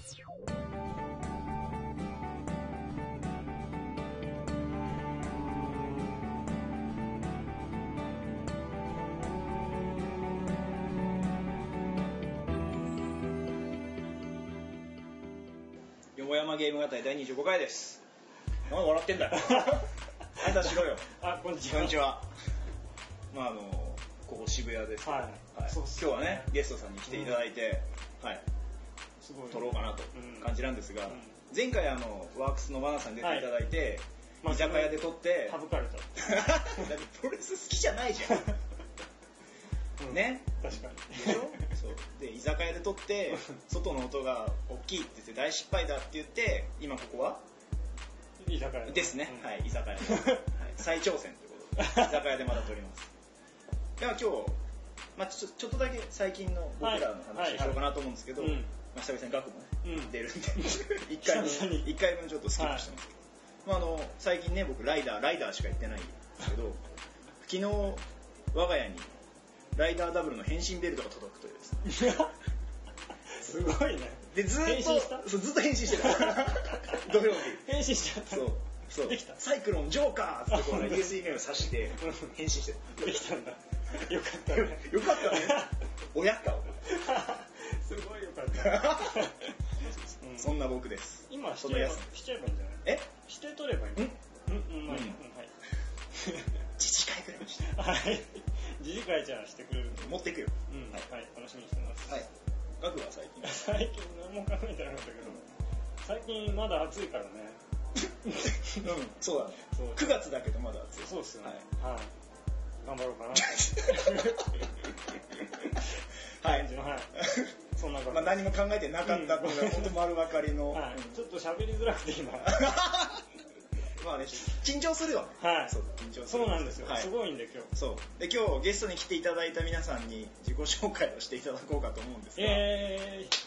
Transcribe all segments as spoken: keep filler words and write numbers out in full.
よもやまゲーム語りだいにじゅうごかいです。なんで笑ってんだよ。挨拶しろよ。 あ、こんにちは。 こんにちは。まああのここ渋谷ですけど、はいはい、今日はねゲストさんに来ていただいて、うん、はい、すごい撮ろうかなと感じなんですが、うん、前回あのワークスのバナさんに出ていただいて、はい、居酒屋で撮って省かれた。だってプロレス好きじゃないじゃん。うん、ね、 確かにでしょそうで居酒屋で撮って外の音が大きいって言って大失敗だって言って今ここは居酒屋ですね、うん、はい居酒屋、はい、再挑戦ということで居酒屋でまだ撮ります。では今日、まあ、ちょ, ちょっとだけ最近の僕らの話をしようかなと思うんですけど、はいはいはい、まあ、久々に額もね、うん、出るんでいっかいぶんいっかいぶんちょっとスキップしてますけど、はい、まあ、あの最近ね僕ライダーライダーしか行ってないんですけど昨日我が家にライダーダブルの変身ベルトが届くというですねすごいね。 でずっとそうずっと変身してた土曜日変身しちゃった。 そうそうできた。 サイクロンジョーカーってこう ユーエスビー メを挿して変身してた。できたんだ。よかったね。 よかったね。親かすごいよかった、 うん、そんな僕です。 今しちゃえばしちゃえばいいんじゃない？ え？ して取ればいいんだ。うんうんうん、はい。 自治会くらいにして。 はい。自治会じゃあしてくれるんで持っていくよ。 うん、はい、はい、楽しみにしてます。 はい。額は最近。 最近何も考えてなかったけど、最近まだ暑いからね。 うん、そうだね。くがつだけどまだ暑い。 そうですよね。はい。はい、頑張ろうかな。 はい。 はい。そんなこと。 まあ何も考えてなかったのが本当丸分かりの。 はい。ちょっと喋りづらくて今。 まあね、緊張するよね。 はい。 そう、緊張する。 そうなんですよ。はい、すごいんで今日。 そう。で今日ゲストに来ていただいた皆さんに自己紹介をしていただこうかと思うんですが。 えー。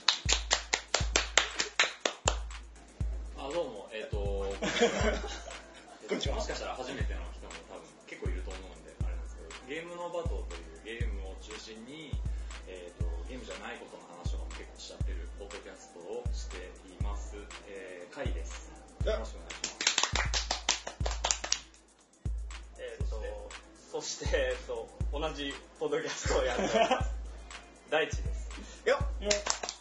あ、どうも、えっ、ー、とこんにちは。 もしかしたら初めての人も多分結構いると思うんであれなんですけど、ゲームのバトというゲームを中心に、えー、とゲームじゃないことの話を結構しちゃってるポッドキャストをしています、えー、カイです。よろしくお願いします。 えー、とそして、えー、と同じポッドキャストをやっております大地です。 よっよっ、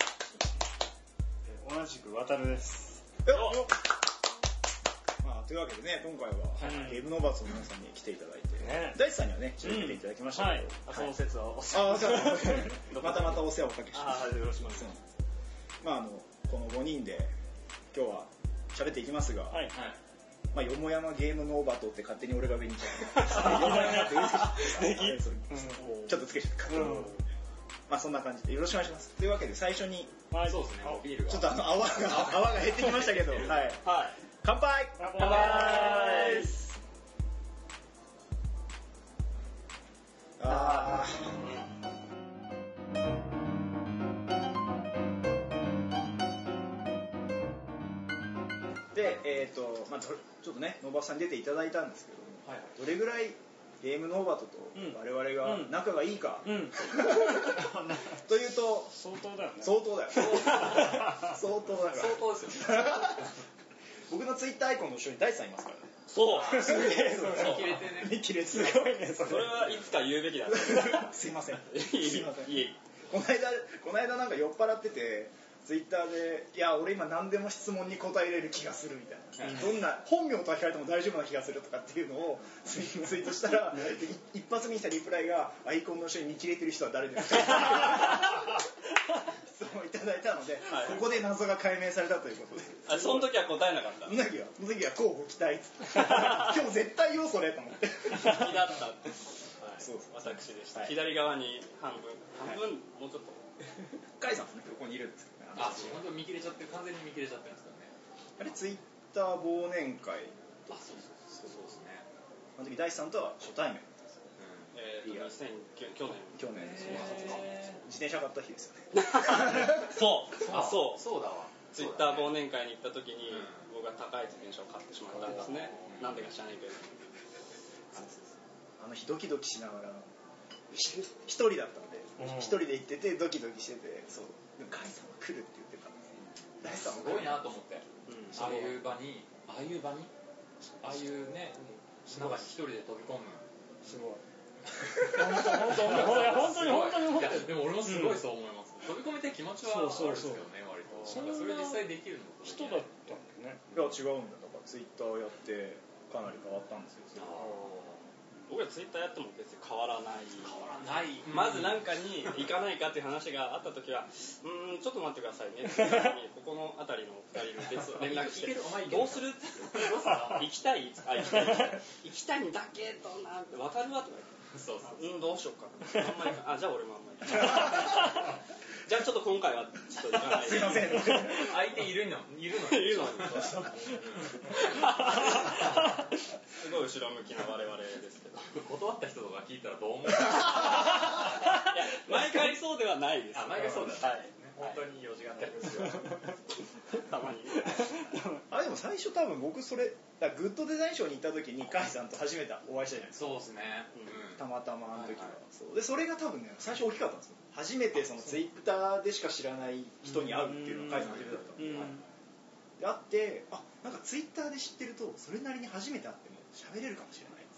同じく渡るです。 よっ。まあというわけでね今回は、はい、ゲームノーバーツの皆さんに来ていただいて、ね、大地さんにはね一緒に来ていただきましたけど、うん、 はい、その説はお世話またまたお世話をおかけしてます。 あ、よろしくお願いします。 まああのこのごにんで今日は喋っていきますが、はい、まあよもやまゲームノーバトって勝手に俺が上にちゃう。よもやまって上にちょっとつけちゃった。まあそんな感じでよろしくお願いします。というわけで最初に、 はい、そうですね。ビールがちょっとあの泡が泡が減ってきましたけど、はい、はい、乾杯。 乾杯。 あで、えーとまあ、ちょっとねノーバトさんに出ていただいたんですけども、はい、どれぐらいゲームノーバトと我々が仲がいいか、うんうん、というと相当だよね。 相当だよ相当だよ相当ですよね。 僕のツイッターアイコンの後ろに大地さんいますからね。 そうすげえ見切れてね。 見切れてすごいね。 それはいつか言うべきだ。 すいません。 すいません。いい。 この間この間なんか酔っ払っててツイッターでいや俺今何でも質問に答えれる気がするみたいな、うん、どんな本名とは聞かれても大丈夫な気がするとかっていうのをツイートしたら一発目にしたリプライがアイコンの後ろに見切れてる人は誰ですか質問いただいたので、はい、ここで謎が解明されたということで。 あ、その時は答えなかった。 その時はその時は交互期待今日絶対よそれと思って好きだったって、はい、 そう私でした、はい、左側に半分半分、はい、もうちょっとカイさんもねここにいるんですけどね。 あ、本当に見切れちゃって完全に見切れちゃってるんですからね。 あれツイッター忘年会。 あ、そうそうそうそうですね。 あの時大地さんとは初対面です。 うん、えー、と去年去年ですね。自転車買った日ですよね。 そうあそうそうだわ。 ツイッター忘年会に行った時に、うん、僕が高い自転車を買ってしまったんですね。なんでか知らないけど。 あの日ドキドキしながら一人だったんで一、うん、人で行っててドキドキしてて、そうでもカイさんは来るって言ってたんですね。 大さんすごいなと思って、 うん、 ああいう場にああいう場にああいうね中に一人で飛び込むすごい本当本当に本当に思ってる。 でも俺もすごいそう思います、うん、飛び込みたい気持ちはあるんですけどね、割とそれ実際できるの人だったんだね。 いや違うんだ。だからツイッターやってかなり変わったんですよ。 僕はツイッターやっても別に変わらない変わらない、うん、 まず何かに行かないかっていう話があった時はうーんちょっと待ってくださいねここの辺りのふたりに別連絡してどうする行きたいあ行きたい行きたいんだけどなって分かるわとか言ってそうそううんどうしようかあんまりあじゃあ俺もあんまりじゃあちょっと今回はちょっと行かないすいません相手いるのいるのいるのすごい後ろ向きな我々ですけど断った人とか聞いたらどう思ういや毎回そうではないです。 あ毎回そうだ、 はい、 本当に用事があったりですよたまにあれでも最初多分僕それだグッドデザイン賞に行った時に甲斐さんと初めてお会いしたじゃないですか。 そうですね、 うん、たまたまあの時は、はいはい、そうでそれが多分ね最初大きかったんですよ。初めてそのツイッターでしか知らない人に会うっていうのが甲斐さん初めてだったんで、で会ってあなんかツイッターで知ってるとそれなりに初めて会っても喋れるかもしれないです。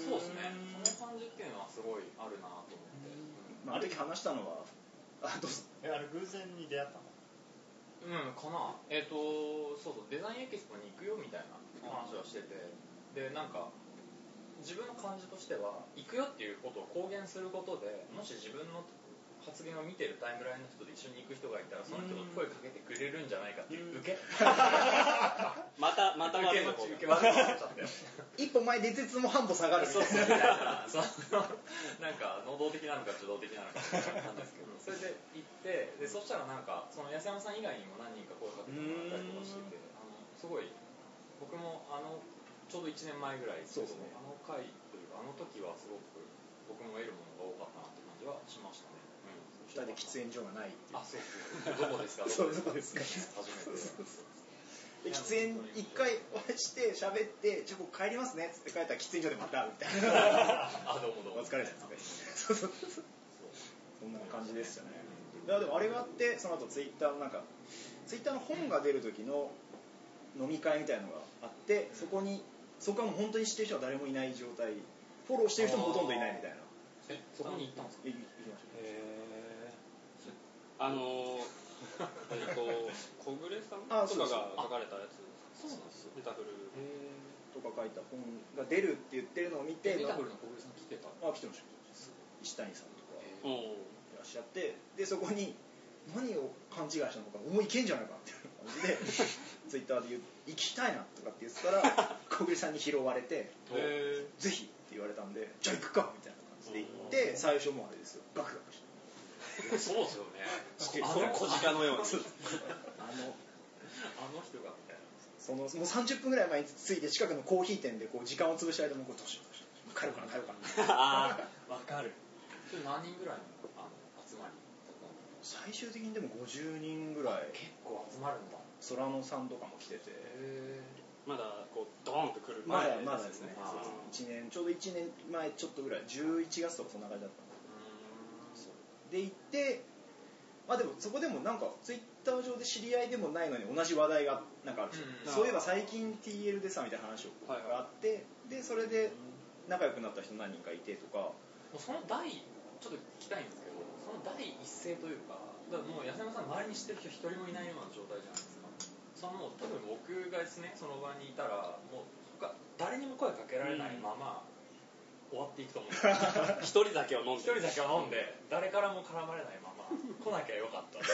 そうですね、その感じっていうのはすごいあるなと思って、 まあ、あの時話したのはあどうぞえあれ偶然に出会ったのうんかなえっ、ー、とそうそうデザインエキスポに行くよみたいな話をしててでなんか自分の感じとしては行くよっていうことを公言することでもし自分の発言を見てるタイムラインの人で一緒に行く人がいたらその人が声かけてくれるんじゃないかっていう受けまたまた受けの受け悪くなっちゃったよ一歩前で絶も半歩下がるみたいなそうなんか能動的なのか受動的なのかなんですけどそれで行ってでそしたらなんかその安山さん以外にも何人か声かけてもらったりとかしててあのすごい僕もあのちょうどいちねんまえぐらいですけど、ね、あの回というかあの時はすごく僕も得るものが多かったなって感じはしましたね。 ふたりで喫煙所がないっていう。 あそうそうどこですかそうどこですか初めてで喫煙一回お会いして喋ってじゃあ僕帰りますねっつって帰ったら喫煙所でまたみたいなあどうもどうもお疲れ様ですそうそうそうそんな感じでしたね。いやでもあれがあってその後ツイッターのなんかツイッターの本が出る時の飲み会みたいなのがあってそこにそこはもう本当に知ってる人は誰もいない状態フォローしてる人もほとんどいないみたいな。 えそこに行ったんですか。 行きました。 へーあのーえっと小暮さんとかが書かれたやつそうなんですよメタフルとか書いた本が出るって言ってるのを見てメタフルの小暮さん来てたあ来てました石谷さんとかいらっしゃってでそこに何を勘違いしたのか思いいけんじゃないかっていう感じでツイッターで言う行きたいなとかって言ってたら小暮さんに拾われてぜひって言われたんでじゃあ行くかみたいな感じで行って最初もあれですよガクガクしてそうですよねあの小鹿のようなあのあの人がみたいなそのもうさんじゅっぷんぐらい前に着いて近くのコーヒー店でこう時間を潰した間もこうどうしようどうしよう帰るかな帰るかなああ分かるそれ何人ぐらいのあの集まり最終的にでもごじゅうにんぐらい結構集まるんだ空野さんとかも来ててまだこうドーンと来るまだまだですねいちねんちょうどいちねんまえちょっとぐらいじゅういちがつとかそんな感じだったんでで行ってまあでもそこでもなんかツイッター上で知り合いでもないのに同じ話題がなんかあるんですよ、うん、そういえば最近 ティーエル でさみたいな話があって、はいはい、でそれで仲良くなった人何人かいてとかその第ちょっと聞きたいんですけどその第一声というかだからもう安山さん周りに知ってる人一人もいないような状態じゃないですかその多分僕がですねその場にいたらもう他誰にも声かけられないまま、うん、終わっていくと思うんです一人だけを飲んで一人だけを飲んで誰からも絡まれないまま来なきゃよかった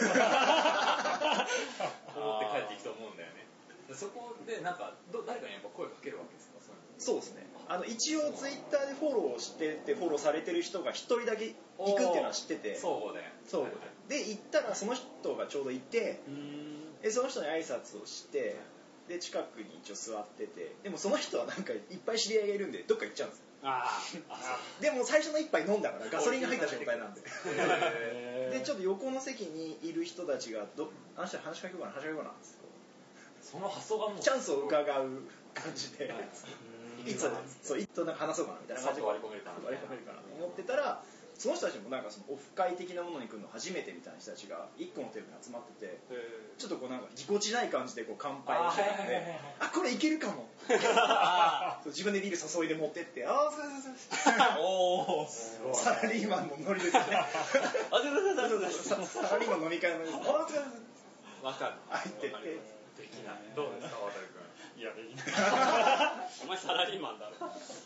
思って帰っていくと思うんだよねでそこでなんかど誰かにやっぱ声かけるわけですかそうですねあの一応ツイッターでフォローしててフォローされてる人が一人だけ行くっていうのは知っててそうでそうで行ったらその人がちょうどいてでその人に挨拶をしてで近くに一応座っててでもその人はなんかいっぱい知り合いがいるんでどっか行っちゃうんですよあでも最初の一杯飲んだからガソリンが入った状態なんででちょっと横の席にいる人たちがどあの人話しかけようかな話しかけようかなその発想がもうチャンスを伺う感じでいつそういつなんか話そうかなみたいな感じで割り込めるかなと思ってたらその人たちもなんかそのオフ会的なものに来るの初めてみたいな人たちが一個のテーブルに集まってて、ちょっとこうなんかぎこちない感じでこう乾杯をしてたんで、あこれいけるかもそう自分でビール注いで持ってって、ああそうそうそうおおサラリーマンのノリですよねあそうそうそうサラリーマンの飲み会のノリです、ああそうそうそうわかる入ってってできない。どうですか渡君。 いやできないお前サラリーマンだろ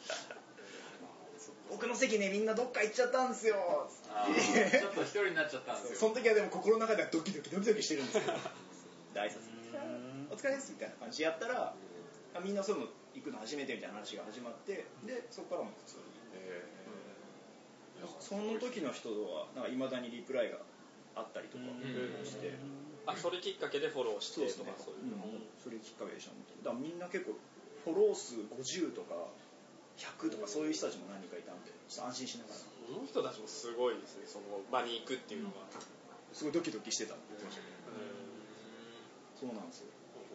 僕の席ねみんなどっか行っちゃったんですよあちょっと一人になっちゃったんですよ。 その時はでも心の中ではドキドキドキドキしてるんですけどで挨拶お疲れですみたいな感じでやったらみんなそういうの行くの初めてみたいな話が始まって、でそこからも普通に、えー、その時の人はなんか未だにリプライがあったりとかして、 あそれきっかけでフォローしてとかそういう、 うん、それきっかけでした。だからみんな結構フォロー数ごじゅうとかひゃくとかそういう人たちも何人かいたんでちょっと安心しながら、 その人たちもすごいですね、その場に行くっていうのが、 すごいドキドキしてたって言ってましたけど、そうなんですよ。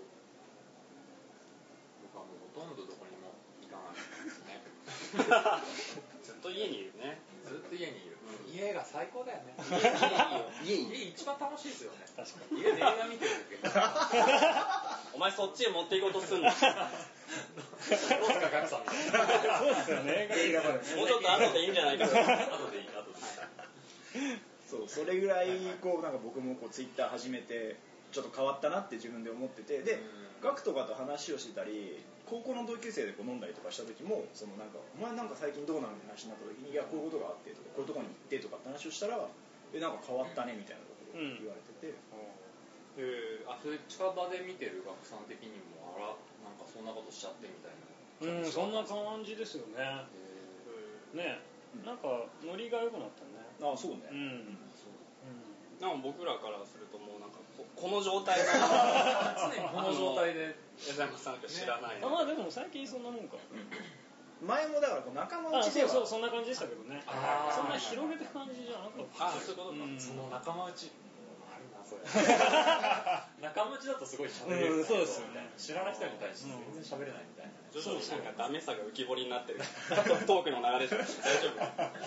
僕はもうほとんどどこにも行かないですねずっと家にいるね。 ずっと家にいる、うん、家が最高だよね。 家いいよ。 家一番楽しいですよね。 確かに。 家で映画見てるだけお前そっちへ持っていこうとすんのどうすかガクさんみたいな。 そうですよね。映画までもうちょっと後でいいんじゃないか後でいい後でいいそうそれぐらいこうなんか僕もこうツイッター始めてちょっと変わったなって自分で思ってて、でガクとかと話をしてたり高校の同級生でこう飲んだりとかした時もそのなんかお前なんか最近どうなのって話になった時にいやこういうことがあってとかこういうところに行ってとかって話をしたらえなんか変わったねみたいなことを言われてて、 うん、へえあそれ近場で見てるガクさん的にもあらなんかそんなことしちゃってみたいな。 うんそんな感じですよね。ねなんかノリが良くなったね。 ああそうね。 うん。 なんか僕らからするともうなんかこ, この状態が常にこの状態で江山さんか知らない、ね、 あまあでも最近そんなもんか。 前もだからこう仲間内ではそうそうそんな感じでしたけどね。 あそんな広げて感じじゃなかった。 あそういうことか、うん、 その仲間内あるなそれ仲間内だとすごい喋れる、 うん、そうですよね。 知らない人に対して全然喋れないみたいな、ね、 徐々になんかダメさが浮き彫りになってるトークの流れで大丈夫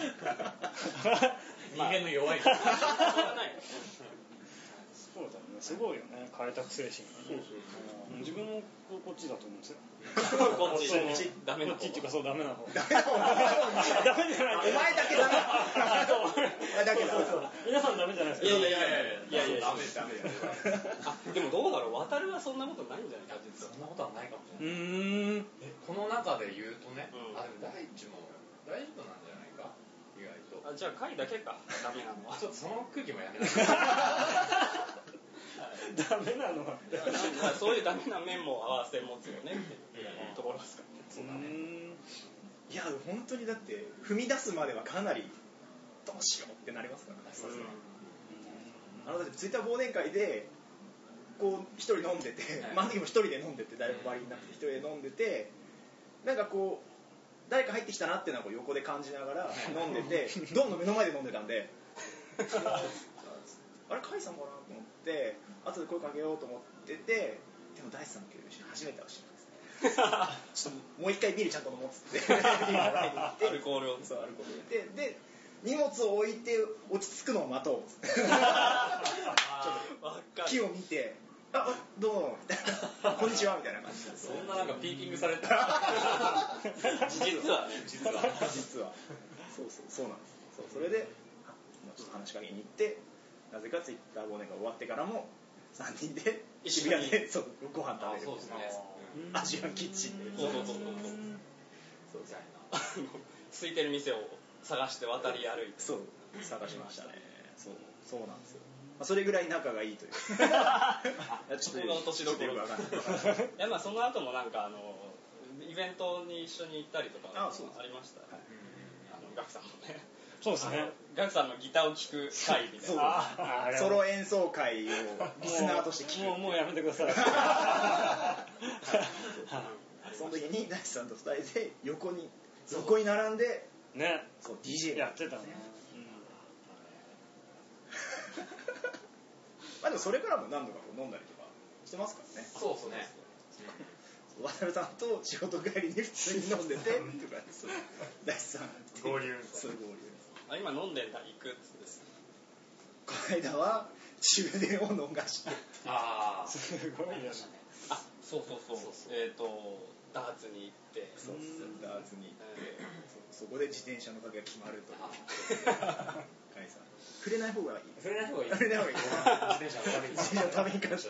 人間の弱いしょうがないそうだね、すごいよね、開拓精神が、ね、そうそうそう、自分もこっちだと思うんですよこっち、こっち、ダメな方、 こっちっていうかそうダメな方、 ダメな方、ダメじゃない、お前だけダメ、お前だけダメ、 皆さんダメじゃないですか。 いやいやいやいやいや、 ダメダメあ、でもどうだろう、渡るはそんなことないんじゃないか、実は。 そんなことはないかもしれない。 うーん、 えこの中で言うとね、 うん、 あでも大地も大丈夫なんじゃないか、意外と。 あじゃあ貝だけか、ダメなのは。 ちょっとその空気もやめなダメなのはそういうダメな面も合わせ持つよねっていうところですかね。 そうだね。 いや本当にだって踏み出すまではかなりどうしようってなりますからね。そうですね。あのだってツイッター忘年会でこう一人飲んでて、まああの時も一人で飲んでて誰も周りになって一人で飲んでて、なんかこう誰か入ってきたなっていうのを横で感じながら飲んでて、ドンの目の前で飲んでたんで。あれ甲斐さんかなと思って後で声かけようと思ってて、でも大地さんの初めて会うしちょっともう一回ビールちゃんと飲もうっつってアルコールをそうアルコール入れてで荷物を置いて落ち着くのを待とうっつってちょっと木を見てあどうもみたいなこんにちはみたいな感じでそんななんかピーキングされた実はね実は実はそうそうそうなんですそうそれでちょっと話しかけに行ってなぜかツイッター忘年会終わってからもさんにんで渋谷でそうご飯食べる。 そうですね。 アジアンキッチンで。 そうそうそうそう。 そうみたいな。 空いてる店を探して渡り歩いて。 そう探しましたね。そうそうなんですよ。まあそれぐらい仲がいいという。 そこが落としどころ。いやまあその後もなんかあのイベントに一緒に行ったりとかありました。あのガクさんもね。 そうですね。 ガクさんのギターを聴く会みたいな。 ソロ演奏会をリスナーとして聴く。 もうもうやめてください。 その時に大地さんとふたりで横に横に並んでね、 そう ディージェーやってたね。 まあでもそれからも何度か飲んだりとかしてますからね。 そうですね。 渡さんと仕事帰りに普通に飲んでてとか大地さん合流そう合流あ今飲んでんだいくつです。 この間は終電を逃してああすごいよね。 あそうそうそうえっ、ー、とダーツに行ってそうダーツに行って、えー、そ, そこで自転車の鍵が決まるとカイさん触れない方がいい触れない方がいい触れない方がいい自転車のために自転車のために関して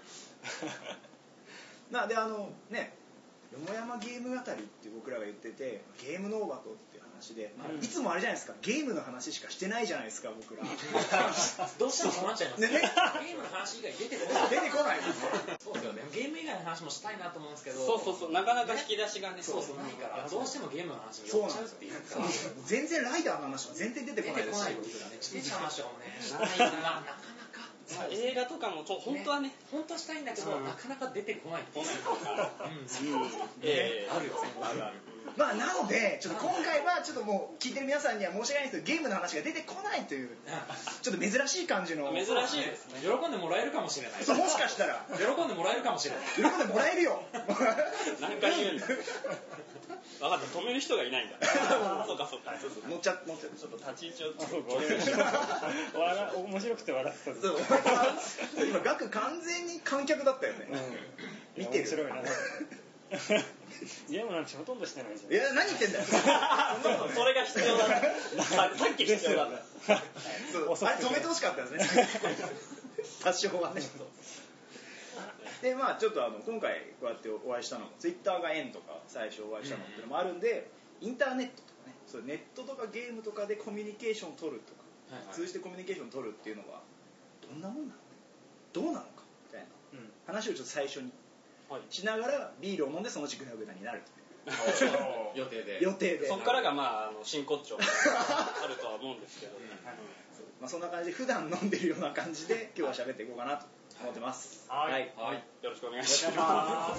なであのねよもやまゲーム語りって僕らが言っててゲームノーバトっていう話で、うん、いつもあれじゃないですかゲームの話しかしてないじゃないですか僕らどうしてもそうなっちゃいますねゲームの話以外出てこない出てこないそうですよねゲーム以外の話もしたいなと思うんですけどそうそうそうなかなか引き出しがねそうそうないからどうしてもゲームの話に寄っちゃうっていうか全然ライダーの話は全然出てこないですし自転車の話はねないななかなか映画とかもちょ本当はね本当はしたいんだけど、うん、なかなか出てこないこないとか、 うんえー、あるよねあるあるまあなのでちょっと今回はちょっともう聞いてる皆さんには申し訳ないんですけどゲームの話が出てこないというちょっと珍しい感じの珍しいですね喜んでもらえるかもしれないそうもしかしたら喜んでもらえるかもしれない喜んでもらえるよ何回言うんだ分かった止める人がいないんだそうかそうか乗っちゃ乗っちゃちょっと立ち位置をそうか俺面白くて笑ってたそう今ガク完全に観客だったよね、うん、見てる面白いなゲームなんてほとんどしてないじゃんいや何言ってんだよそれが必要ださっき必要だそうあれ止めてほしかったですね多少はねでまあちょっとあの今回こうやってお会いしたのもツイッターが縁とか最初お会いしたのっていうのもあるんで、インターネットとかねそうネットとかゲームとかでコミュニケーションを取るとか、はいはい、通じてコミュニケーションを取るっていうのはどんなもんなのどうなのかみたいな、うん、話をちょっと最初にしながらビールを飲んでそのうちグダグダになるという予定で予定でそこからがまああの真骨頂あるとは思うんですけど、うんはいまあ、そんな感じで普段飲んでるような感じで今日は喋っていこうかなと思ってます。 はい、はいはい、よろしくお願いします。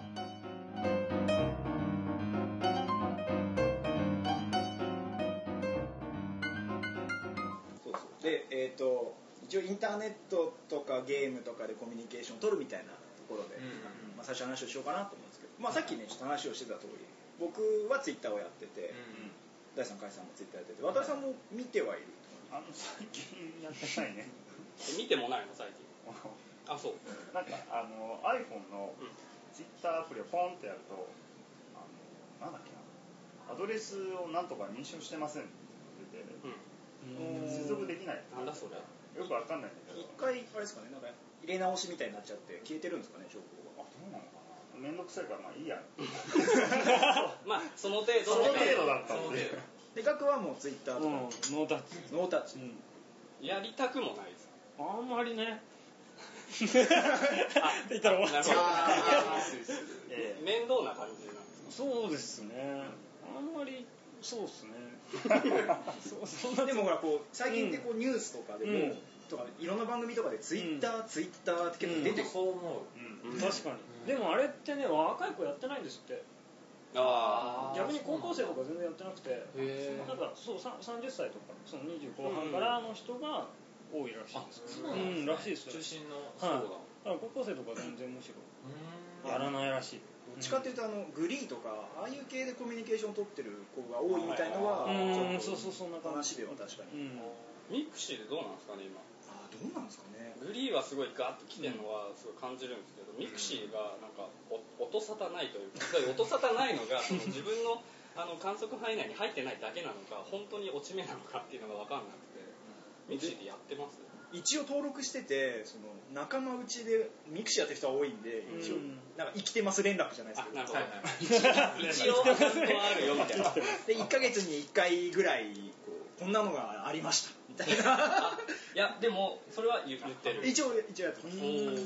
そうそうで、えーと、一応インターネットとかゲームとかでコミュニケーションを取るみたいなところで、うんうんまあ、最初話をしようかなと思うんですけど、まあ、さっきねちょっと話をしてた通り僕はツイッターをやってて、うんうん、大さん海さんもツイッターやってて渡さんも見てはいるあの最近やってないね見てもないの最近あそうなんかあの iPhone のツイッターアプリをポンってやるとあのなんだっけなアドレスをなんとか認証してませんって出て、うん、接続できないなんだそれよくわかんないんだけど一回あれですかねなんか入れ直しみたいになっちゃって消えてるんですかね情報が。 あどうなのかなめんどくさいからまあいいやまあその程度その程度だったんでで額はもうツイッターとか、うん、 ノータッチノータッチ、うん、 やりたくもないですあんまりねって言ったら終わっちゃう面倒な感じなんですか。 そうですねあんまりそうですねそそんなでもほらこう最近ってこうニュースとかでも、うん、とかいろんな番組とかでツイッター、うん、ツイッターって結構出てくる、 そう思う、 うん、確かに、うん、でもあれってね若い子やってないんですって。あ逆に高校生とか全然やってなくてなんかそうさんじゅっさいとかそのにじゅう後半からの人が多いらしいです、うん、うん、らしいですよ中心の層が、 はい、高校生とか全然むしろやらないらしい。 どっちかっていうとあのグリーとかああいう系でコミュニケーションを取ってる子が多いみたいのはちょっと話では確かに、うん、 ミクシーでどうなんですかね今。 あどうなんですかね。 グリーはすごいガッと来てるのはすごい感じるんですけど、うん、ミクシーがなんか音沙汰ないというか音沙汰ないのがその自分のあの観測範囲内に入ってないだけなのか本当に落ち目なのかっていうのが分かんなくて、ミクシーってやってます？ 一応登録しててその仲間内でミクシーやってる人は多いんで一応なんか生きてます連絡じゃないですけど、 なるほど一応アカウントはあるよみたいなでいっかげつにいっかいぐらいこうこんなのがありましたみたいな。 いやでもそれは言ってる一応一応やってます。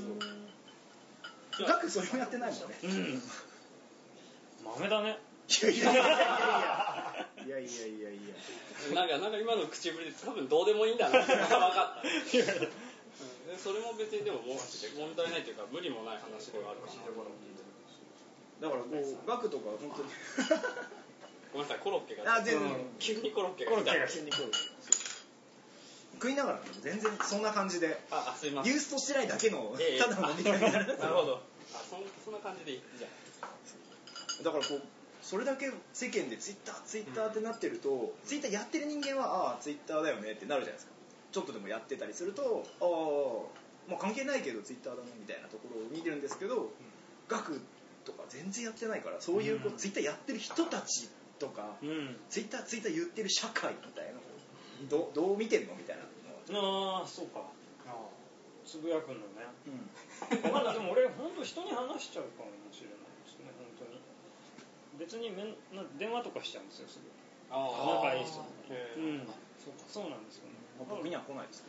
ガクそれもやってないもんね。うん豆だね。 いやいやいやいやいやいやいやいやなんかなんか今の口ぶりで多分どうでもいいんだなって分かった。それも別にでも問題ないというか無理もない話ではあるかな。 だからこうガクとか本当にごめんなさいコロッケがあ全然急にコロッケがコロッケが急にコロッケ食いながら全然そんな感じであすいませんユーストしてないだけのええただの飲み会になる。 なるほど。あそそんな感じでいいじゃん。 だからこうそれだけ世間でツイッターツイッターってなってると、うん、ツイッターやってる人間はああツイッターだよねってなるじゃないですか。ちょっとでもやってたりするとああ、まあ、関係ないけどツイッターだねみたいなところを見てるんですけど、うん、学とか全然やってないからそういうこう、うん、ツイッターやってる人たちとか、うん、ツイッターツイッター言ってる社会みたいなのを ど, どう見てるのみたいなのああそうかあつぶやくのね、うん、まだでも俺本当人に話しちゃうかもしれないですね本当に別にめんな電話とかしちゃうんですよすぐあ仲いい人に、うん、そうかそうなんですよね僕には来ないです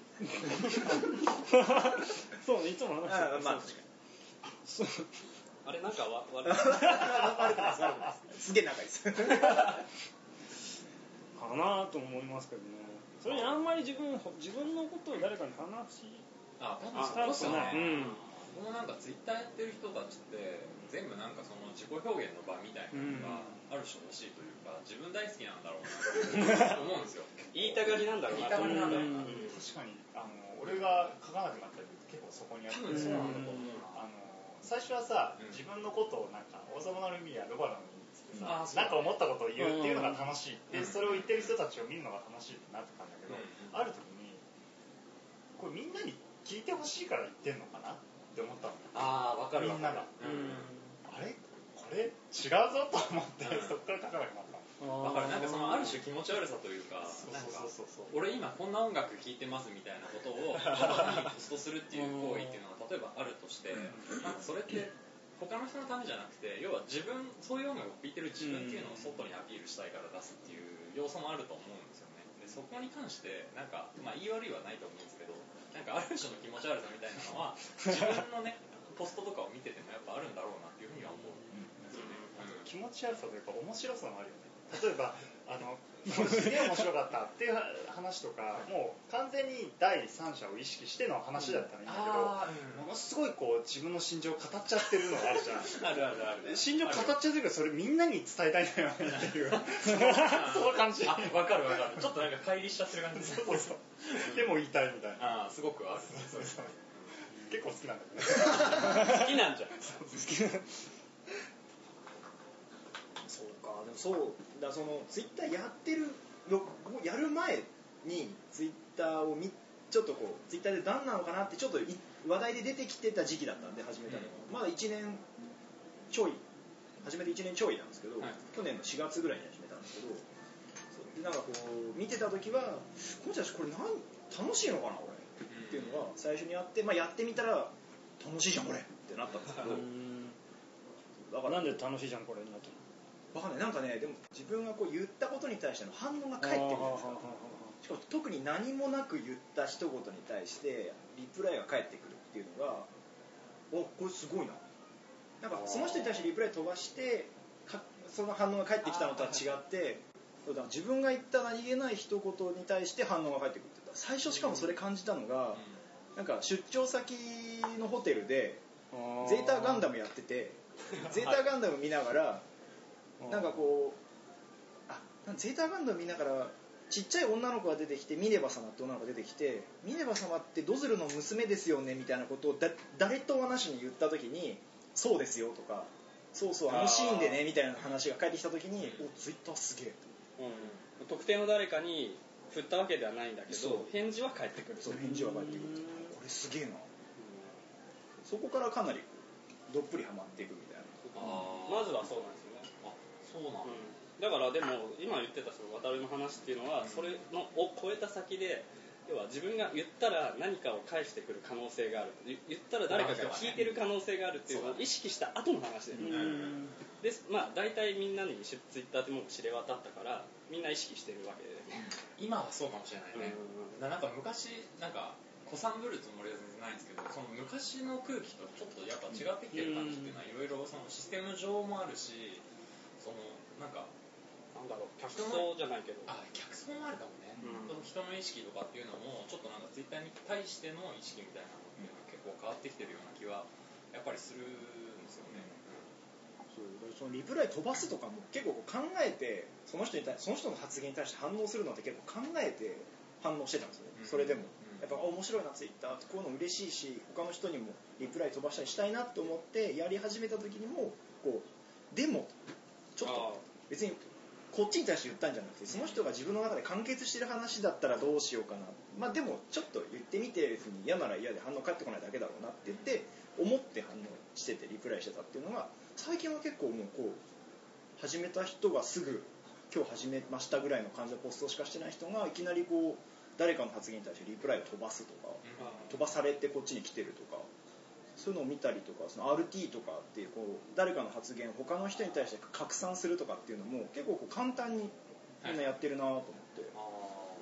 そうねいつも話してる、まあ、 そうあれなんかわ悪くないすげえ仲いいですかなと思いますけどね。それにあんまり自分自分のことを誰かに話しあ多分そうですよね、うん、僕もなんかツイッターやってる人たちって全部なんかその自己表現の場みたいなのがある種欲しいというか自分大好きなんだろうなって思うんですよ言いたがりなんだろうな言いたがりなんだろうな、 うん、確かにあの俺が書かなくなったり結構そこにあって、そうなんだと思うな。あの最初はさ、うん、自分のことをなんか王様のルミやロバのルミさ、なんか思ったことを言うっていうのが楽しい、でそれを言ってる人たちを見るのが楽しいってなってたんだけど、うん、ある時にこれみんなに聞いてほしいから言ってんのかなって思ったの。 ああ分かるみんなが、うん、あれこれ違うぞと思って、うん、そこから書かなくなった。 分かる。なんかそのある種気持ち悪さというか、俺今こんな音楽聴いてますみたいなことを外にポストするっていう行為っていうのが例えばあるとして、なんかそれって他の人のためじゃなくて、要は自分そういう音楽を聴いてる自分っていうのを外にアピールしたいから出すっていう要素もあると思うんですよね。でそこに関してなんか、まあ、言い悪いはないと思うんですけど、なんかある種の気持ち悪さみたいなのは自分のねポストとかを見ててもやっぱあるんだろうなっていうふうには思うんですよね。うん、 気持ち悪さというか面白さもあるよね。例えばあのすげえ面白かったっていう話とか、もう完全に第三者を意識しての話だったらいいんだけど、うん、ものすごいこう自分の心情を語っちゃってるのがあるじゃん。 あるあるある。 心情語っちゃってるけどそれみんなに伝えたいんだよねっていうその感じ。 あ、分かる分かる。ちょっとなんか乖離しちゃってる感じ。 そうそうでも言いたいみたいな。 ああすごくある。 そうそう結構好きなんだけどね。 好きなんじゃん。 好きな。そうか、でもそうだ、そのツイッターやってるやる前にツイッターをみちょっとこうツイッターで何なのかなってちょっと話題で出てきてた時期だったんで始めたのが、うん、まだいちねんちょい始めていちねんちょいなんですけど、はい、去年のしがつぐらいに始めたんですけど、そうなんかこう見てた時はこの人たちこれ何楽しいのかなこれ、うん、っていうのが最初にあって、まあ、やってみたら楽しいじゃんこれってなったんですけどだからなんで楽しいじゃんこれになったのわかんない。なんかね、でも自分がこう言ったことに対しての反応が返ってくるんですよ。しかも特に何もなく言った一言に対してリプライが返ってくるっていうのが、お、これすごいな。なんかその人に対してリプライ飛ばしてかその反応が返ってきたのとは違って、そうだ自分が言った何気ない一言に対して反応が返ってくるって。最初しかもそれ感じたのが、なんか出張先のホテルでゼータガンダムやってて、ゼータガンダム見ながらなんかこうあゼータガンダム見ながらちっちゃい女の子が出てきてミネバ様って女の子が出てきてミネバ様ってドズルの娘ですよねみたいなことをだ誰ともなしに言った時にそうですよとかそうそうあのシーンでねみたいな話が返ってきた時におツイッターすげえと、 うん、特定の誰かに振ったわけではないんだけど返事は返ってくる。 そう返事は返ってくるこれすげえな、うん、そこからかなりどっぷりハマっていくみたいな。 あまずはそうなんですよね。 あそうなんだ、うん、 だからでも今言ってたその渡るの話っていうのはそれのを超えた先で要は自分が言ったら何かを返してくる可能性がある言ったら誰かが聞いてる可能性があるっていうのを意識した後の話で、うんでまあ大体みんなにツイッターってもう知れ渡ったからみんな意識してるわけで今はそうかもしれないね、うん、なんか昔なんか子さんぶるつもりは全然ないんですけどその昔の空気とちょっとやっぱ違ってきてる感じっていうのはいろいろそのシステム上もあるしそのなんかなんだろう客層じゃないけどあ客層もあるかもね、うん、人の意識とかっていうのもちょっとなんかツイッターに対しての意識みたいなのっていうのは結構変わってきてるような気はやっぱりするんですよね、 うん、そうそのリプライ飛ばすとかも結構考えてその人に対その人の発言に対して反応するのって結構考えて反応してたんですよね、うん、それでもやっぱ面白いなツイッターってこういうの嬉しいし他の人にもリプライ飛ばしたりしたいなと思ってやり始めた時にもこうでもちょっと別にこっちに対して言ったんじゃなくて、その人が自分の中で完結してる話だったらどうしようかな、まあでもちょっと言ってみて別に嫌なら嫌で反応返ってこないだけだろうなって言って思って反応しててリプライしてたっていうのが、最近は結構もうこう始めた人がすぐ今日始めましたぐらいの感じのポストしかしてない人がいきなりこう誰かの発言に対してリプライを飛ばすとか、飛ばされてこっちに来てるとか、そういうのを見たりとか、その アールティー とかっていうこう誰かの発言を他の人に対して拡散するとかっていうのも結構こう簡単にみんなやってるなと思って、 はい、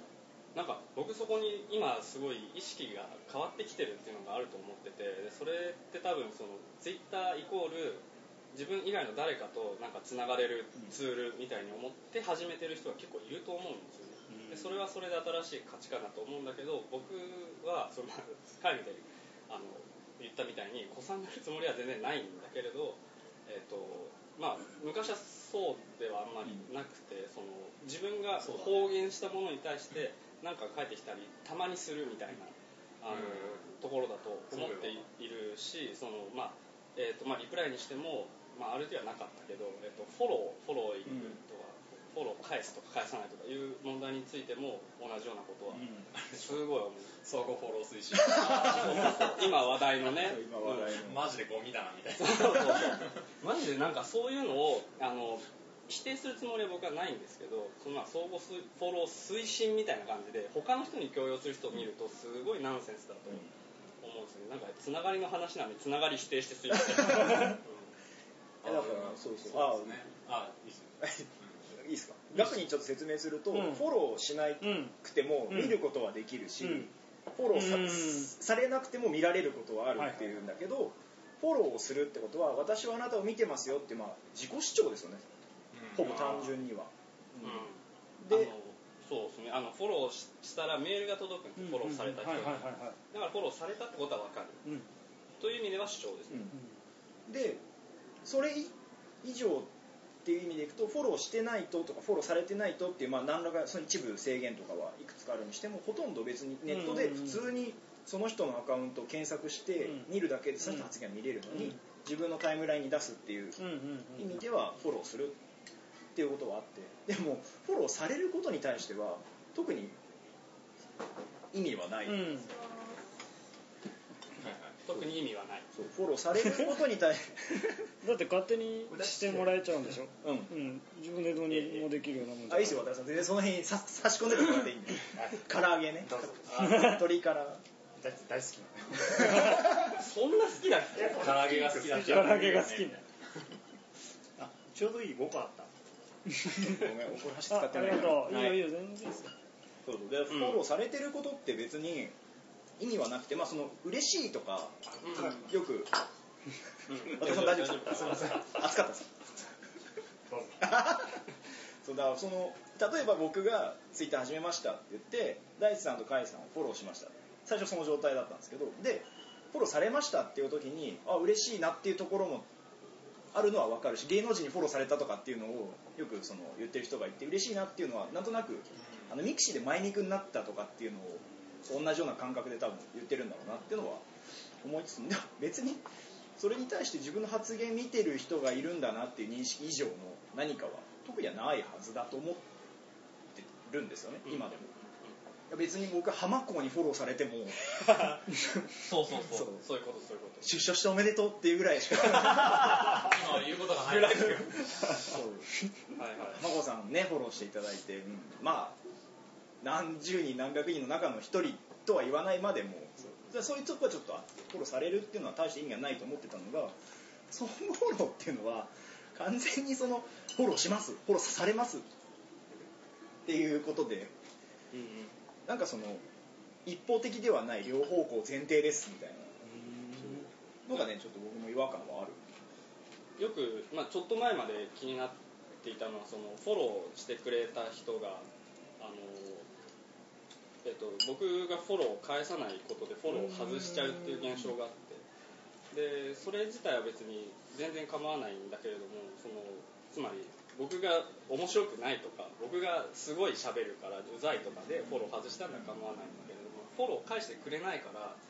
なんか僕そこに今すごい意識が変わってきてるっていうのがあると思ってて、でそれって多分その Twitter イコール自分以外の誰かとなんかつながれるツールみたいに思って始めてる人は結構いると思うんですよね。でそれはそれで新しい価値観だと思うんだけど、僕はその会議であの言ったみたいに子さんになるつもりは全然ないんだけれど、えーとまあ、昔はそうではあんまりなくて、その自分が公言したものに対して何か返ってきたりたまにするみたいなあの、うん、ところだと思っているし、その、まあえーとまあ、リプライにしても、まあ、ある程度はなかったけど、えーとフォローフォローイングとか、うん、フォロー返すとか返さないとかいう問題についても同じようなことはすごい思う。 相互フォロー推進今話題のね今話題の、うん、マジでゴミだなみたいなそうそうそうマジでなんかそういうのをあの否定するつもりは僕はないんですけど、その相互フォロー推進みたいな感じで他の人に強要する人を見るとすごいナンセンスだと思うんですよね。なんかつながりの話なのにつながり否定してすいません、うん、だからそうそう、ああいいですいいですか。額にちょっと説明すると、うん、フォローしなくても見ることはできるし、うん、フォロー さ,、うん、されなくても見られることはあるっていうんだけど、はいはい、フォローをするってことは私はあなたを見てますよって、まあ、自己主張ですよね、うん、ほぼ単純には、 うん、でそうですね、あのフォローしたらメールが届くんです、フォローされた人に、だからフォローされたってことは分かる、うん、という意味では主張ですね、 うん、でそれ以上っていう意味でいくと、フォローしてないととかフォローされてないとっていう、まあ、何らかその一部制限とかはいくつかあるにしても、ほとんど別にネットで普通にその人のアカウントを検索して見るだけでその人の発言が見れるのに、自分のタイムラインに出すっていう意味ではフォローするっていうことはあって、でもフォローされることに対しては特に意味はない、うん特に意味はない。 そうフォローされることに対してだって勝手にしてもらえちゃうんでしょ、うんうん、自分でどうにもできるようなもんじゃない。 あ、いいですよ、渡さん全然その辺に差し込んでるからでいいんで唐揚げね、鶏から大好きなそんな好きだっけ。 唐揚げが好きだっけ。 唐揚げが好きなあ、ちょうどいいごこあったごめん、おこれ箸使ってない。 ありがとう、いいよいいよ、全然ですよ。 そうそうで、フォローされてることって別に意味はなくて、まあ、その嬉しいとか、うん、よく、うん、私も大丈夫です。すみません。暑かったです。そうだ、その例えば僕がツイッター始めましたって言って大地さんと甲斐さんをフォローしました。最初その状態だったんですけど、でフォローされましたっていう時にあ嬉しいなっていうところもあるのは分かるし、芸能人にフォローされたとかっていうのをよくその言ってる人がいて嬉しいなっていうのはなんとなくあのミクシーでマイミクになったとかっていうのを同じような感覚で多分言ってるんだろうなっていうのは思いつつ、でも別にそれに対して自分の発言見てる人がいるんだなっていう認識以上の何かは特にはないはずだと思ってるんですよね、今でも。別に僕は浜子にフォローされてもそうそうそうそういうことそういうこと出所しておめでとうっていうぐらいしか今言うことがないですけどそうはいはい浜子さんねフォローしていただいて、うん、まあ何十人何百人の中の一人とは言わないまでもそうそういうとこはちょっとあってフォローされるっていうのは大して意味がないと思ってたのが、そのフォローっていうのは完全にそのフォローしますフォローされますっていうことで、うんうん、なんかその一方的ではない両方向前提ですみたいなのがねちょっと僕も違和感はある。 よく、まあ、ちょっと前まで気になっていたのはそのフォローしてくれた人があの、えっと、僕がフォローを返さないことでフォローを外しちゃうっていう現象があって、でそれ自体は別に全然構わないんだけれども、そのつまり僕が面白くないとか僕がすごい喋るからうざいとかでフォロー外したら構わないんだけれども、フォロー返してくれないから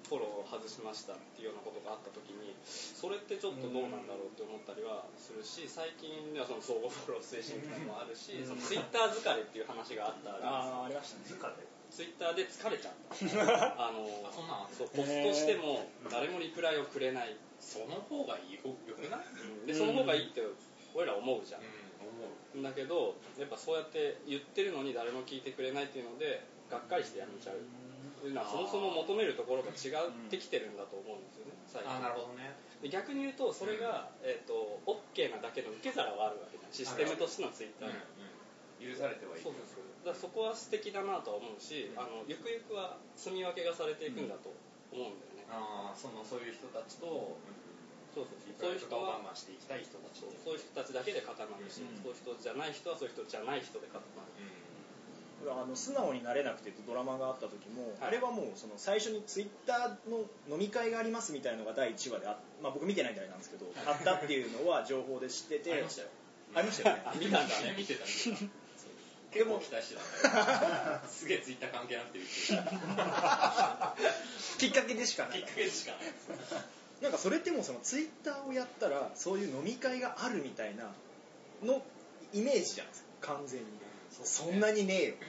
フォローを外しましたっていうようなことがあった時にそれってちょっとどうなんだろうって思ったりはするし、最近ではその相互フォロー推進機能もあるし、そのツイッター疲れっていう話があったああありましたね。 疲れツイッターで疲れちゃったあのあそんなそうポストしても誰もリプライをくれない、 その方がいいよくない、 うん、でその方がいいって俺ら思うじゃん、うん、だけどやっぱそうやって言ってるのに誰も聞いてくれないっていうのでがっかりしてやめちゃう、うん、そもそも求めるところが違ってきてるんだと思うんですよね最近。 あなるほどね。 で逆に言うとそれが、うんえー、と OK なだけの受け皿はあるわけじゃん、システムとしてのツイッター、 うんうん、許されてはいい。 そうそうそう、だからそこは素敵だなとは思うし、うん、あのゆくゆくは住み分けがされていくんだと思うんだよね、うん、 あそのそういう人たちと、うん、 そうそうそういう人を我慢していきたい人たちと、 そういう人たちだけで固まるし、うん、そういう人じゃない人はそういう人じゃない人で固まる、 うん、あの素直になれなくてドラマがあった時も、はい、あれはもうその最初にツイッターの飲み会がありますみたいなのがだいいちわであ、まあ、僕見てないんであれなんですけど、はい、あったっていうのは情報で知っててありましたよありましたよね見たんだね見てた見てた結構期待してたすげえツイッター関係なくてきっかけでしかないきっかけでしかないなんかそれってもうそのツイッターをやったらそういう飲み会があるみたいなのイメージじゃないですか完全に、うん、そ, そんなにねえよ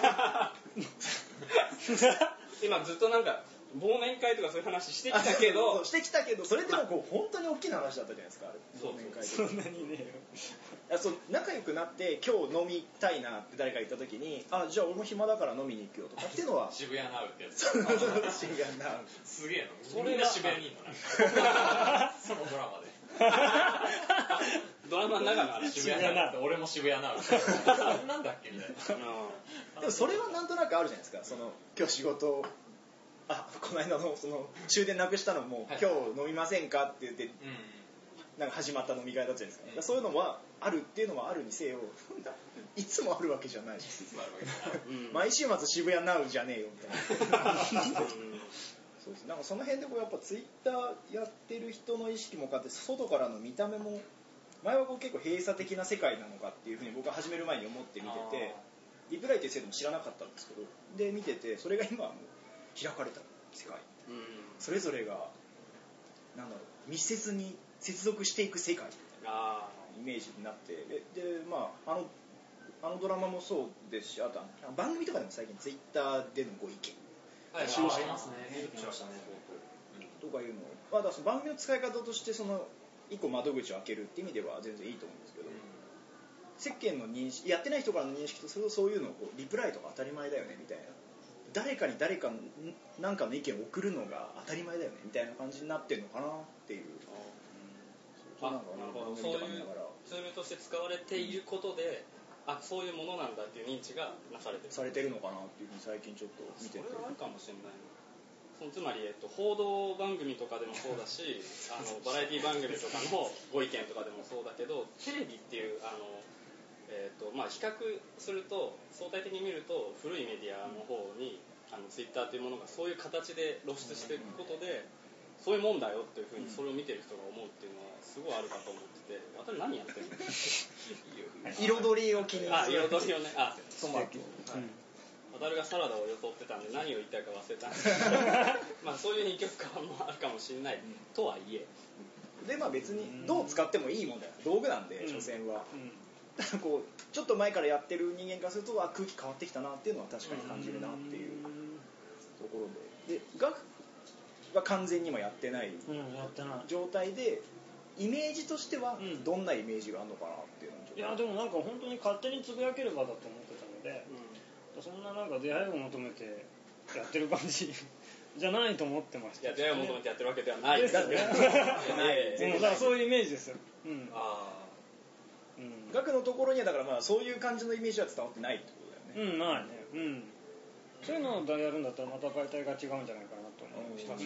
今ずっとなんか忘年会とかそういう話してきたけどしてきたけどそれでもこう本当に大きな話だったじゃないですかあれ忘年会そんなにねえよそう仲良くなって今日飲みたいなって誰か言った時にあじゃあ俺も暇だから飲みに行くよとかっていうのは渋谷ナウってやつ渋谷ナウすげえのそれが渋谷にいるのねそのドラマでドラマの中の話渋谷ナウって俺も渋谷ナウなんだっけみたいなでもそれはなんとなくあるじゃないですかその今日仕事あこの間のその終電なくしたのも、はい、今日飲みませんかって言って、うん、なんか始まった飲み会だったじゃないですか、うん、そういうのはあるっていうのはあるにせよいつもあるわけじゃないし毎週末渋谷ナウじゃねえよみたいなそうですなんかその辺でこうやっぱツイッターやってる人の意識も変わって外からの見た目も前はこう結構閉鎖的な世界なのかっていうふうに僕は始める前に思って見ててリプライっていう制度も知らなかったんですけどで見ててそれが今はもう開かれた世界、うん、それぞれがなんだろう密接に接続していく世界みたいなイメージになってでで、まあ、あのあのドラマもそうですしあと番組とかでも最近ツイッターでのご意見はいありますね出てきましたねとかいうのを、まあ、だその番組の使い方としてその一個窓口を開けるっていう意味では全然いいと思うんですけど、うん、世間の認識やってない人からの認識とするとそういうのをこうリプライとか当たり前だよねみたいな誰かに誰か何かの意見を送るのが当たり前だよねみたいな感じになってるのかなっていう、 うん、あなるほどそういうツールとして使われていることで、うん、あそういうものなんだっていう認知がなされてるされてるのかなっていうふうに最近ちょっと見ててそれはあるかもしれないなそのつまり、えっと、報道番組とかでもそうだしあのバラエティ番組とかのご意見とかでもそうだけどテレビっていうあのえーとまあ、比較すると相対的に見ると古いメディアの方に、うん、あのツイッターというものがそういう形で露出していくことで、うん、そういうもんだよっていうふうにそれを見てる人が思うっていうのはすごいあるかと思ってて私何やってるの彩りを気にあ彩りをねあトマト渡るがサラダを装ってたんで何を言いたいか忘れたんですけどまあそういう二極化もあるかもしれない、うん、とはいえでまあ別にどう使ってもいいもんだよ道具なんで、うん、所詮は、うんこうちょっと前からやってる人間からするとあ空気変わってきたなっていうのは確かに感じるなっていうところでで学は完全に今やってない状態でイメージとしてはどんなイメージがあるのかなっていうのをいやでもなんか本当に勝手につぶやける場だと思ってたので、うん、そんななんか出会いを求めてやってる感じじゃないと思ってました、 ね、いや出会いを求めてやってるわけではないですよねだからそういうイメージですよ、うん、 あうん、学のところにはだからまあそういう感じのイメージは伝わってないってことだよね。 うん、ないね。うん。そういうのをやるんだったらまた媒体が違うんじゃないかなと思うし、うん、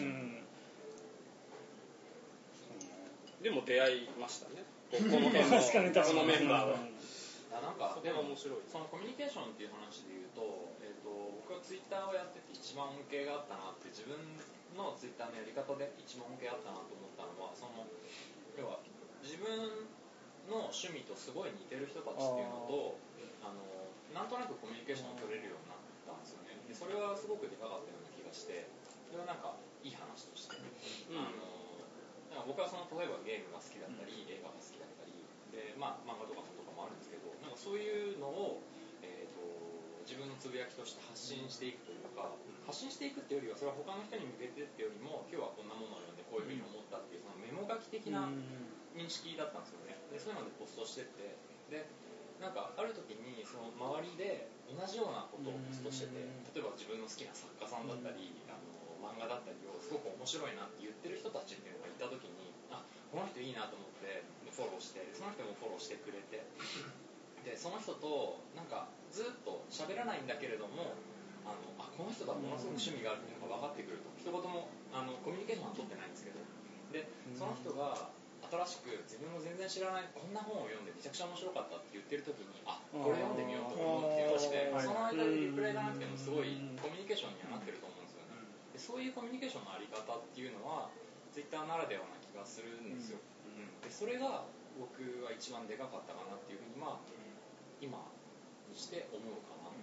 でも出会いましたね。この辺のこのメンバーは。 なんかでも面白い。そのコミュニケーションっていう話で言うと、えっと僕はツイッターをやってて一番恩恵があったなって自分のツイッターのやり方で一番恩恵があったなと思ったのはその要は自分の趣味とすごい似てる人たちっていうのと あ, あのなんとなくコミュニケーションを取れるようになったんですよね。でそれはすごくでかかったような気がしてそれはなんかいい話僕はその例えばゲームが好きだったり、映画が好きだったりで、まあ、漫画とか本とかもあるんですけど、なんかそういうのを、えー、と自分のつぶやきとして発信していくというか、発信していくっていうよりはそれは他の人に向けてっていうよりも、今日はこんなものを読んでこういうふうに思ったっていうそのメモ書き的な認識だったんですよね。でそういうのでポストしてってでなんかある時にその周りで同じようなことをポストしてて、例えば自分の好きな作家さんだったり、あの漫画だったりをすごく面白いなって言ってる人たちっていうのがいた時に、あこの人いいなと思ってフォローして、その人もフォローしてくれて、でその人となんかずっと喋らないんだけれども、あのあこの人がものすごく趣味があるっていうのが分かってくると、一言もあのコミュニケーションは取ってないんですけど、でその人が新しく自分の全然知らないこんな本を読んでめちゃくちゃ面白かったって言ってる時に、あこれ読んでみようと思うっていうのをして、その間でリプライがなくてもすごいコミュニケーションにはなってると思うんですよね。でそういうコミュニケーションのあり方っていうのはツイッターならではな気がするんですよ、うん、でそれが僕は一番でかかったかなっていうふうに、まあ、今にして思うかな、うん、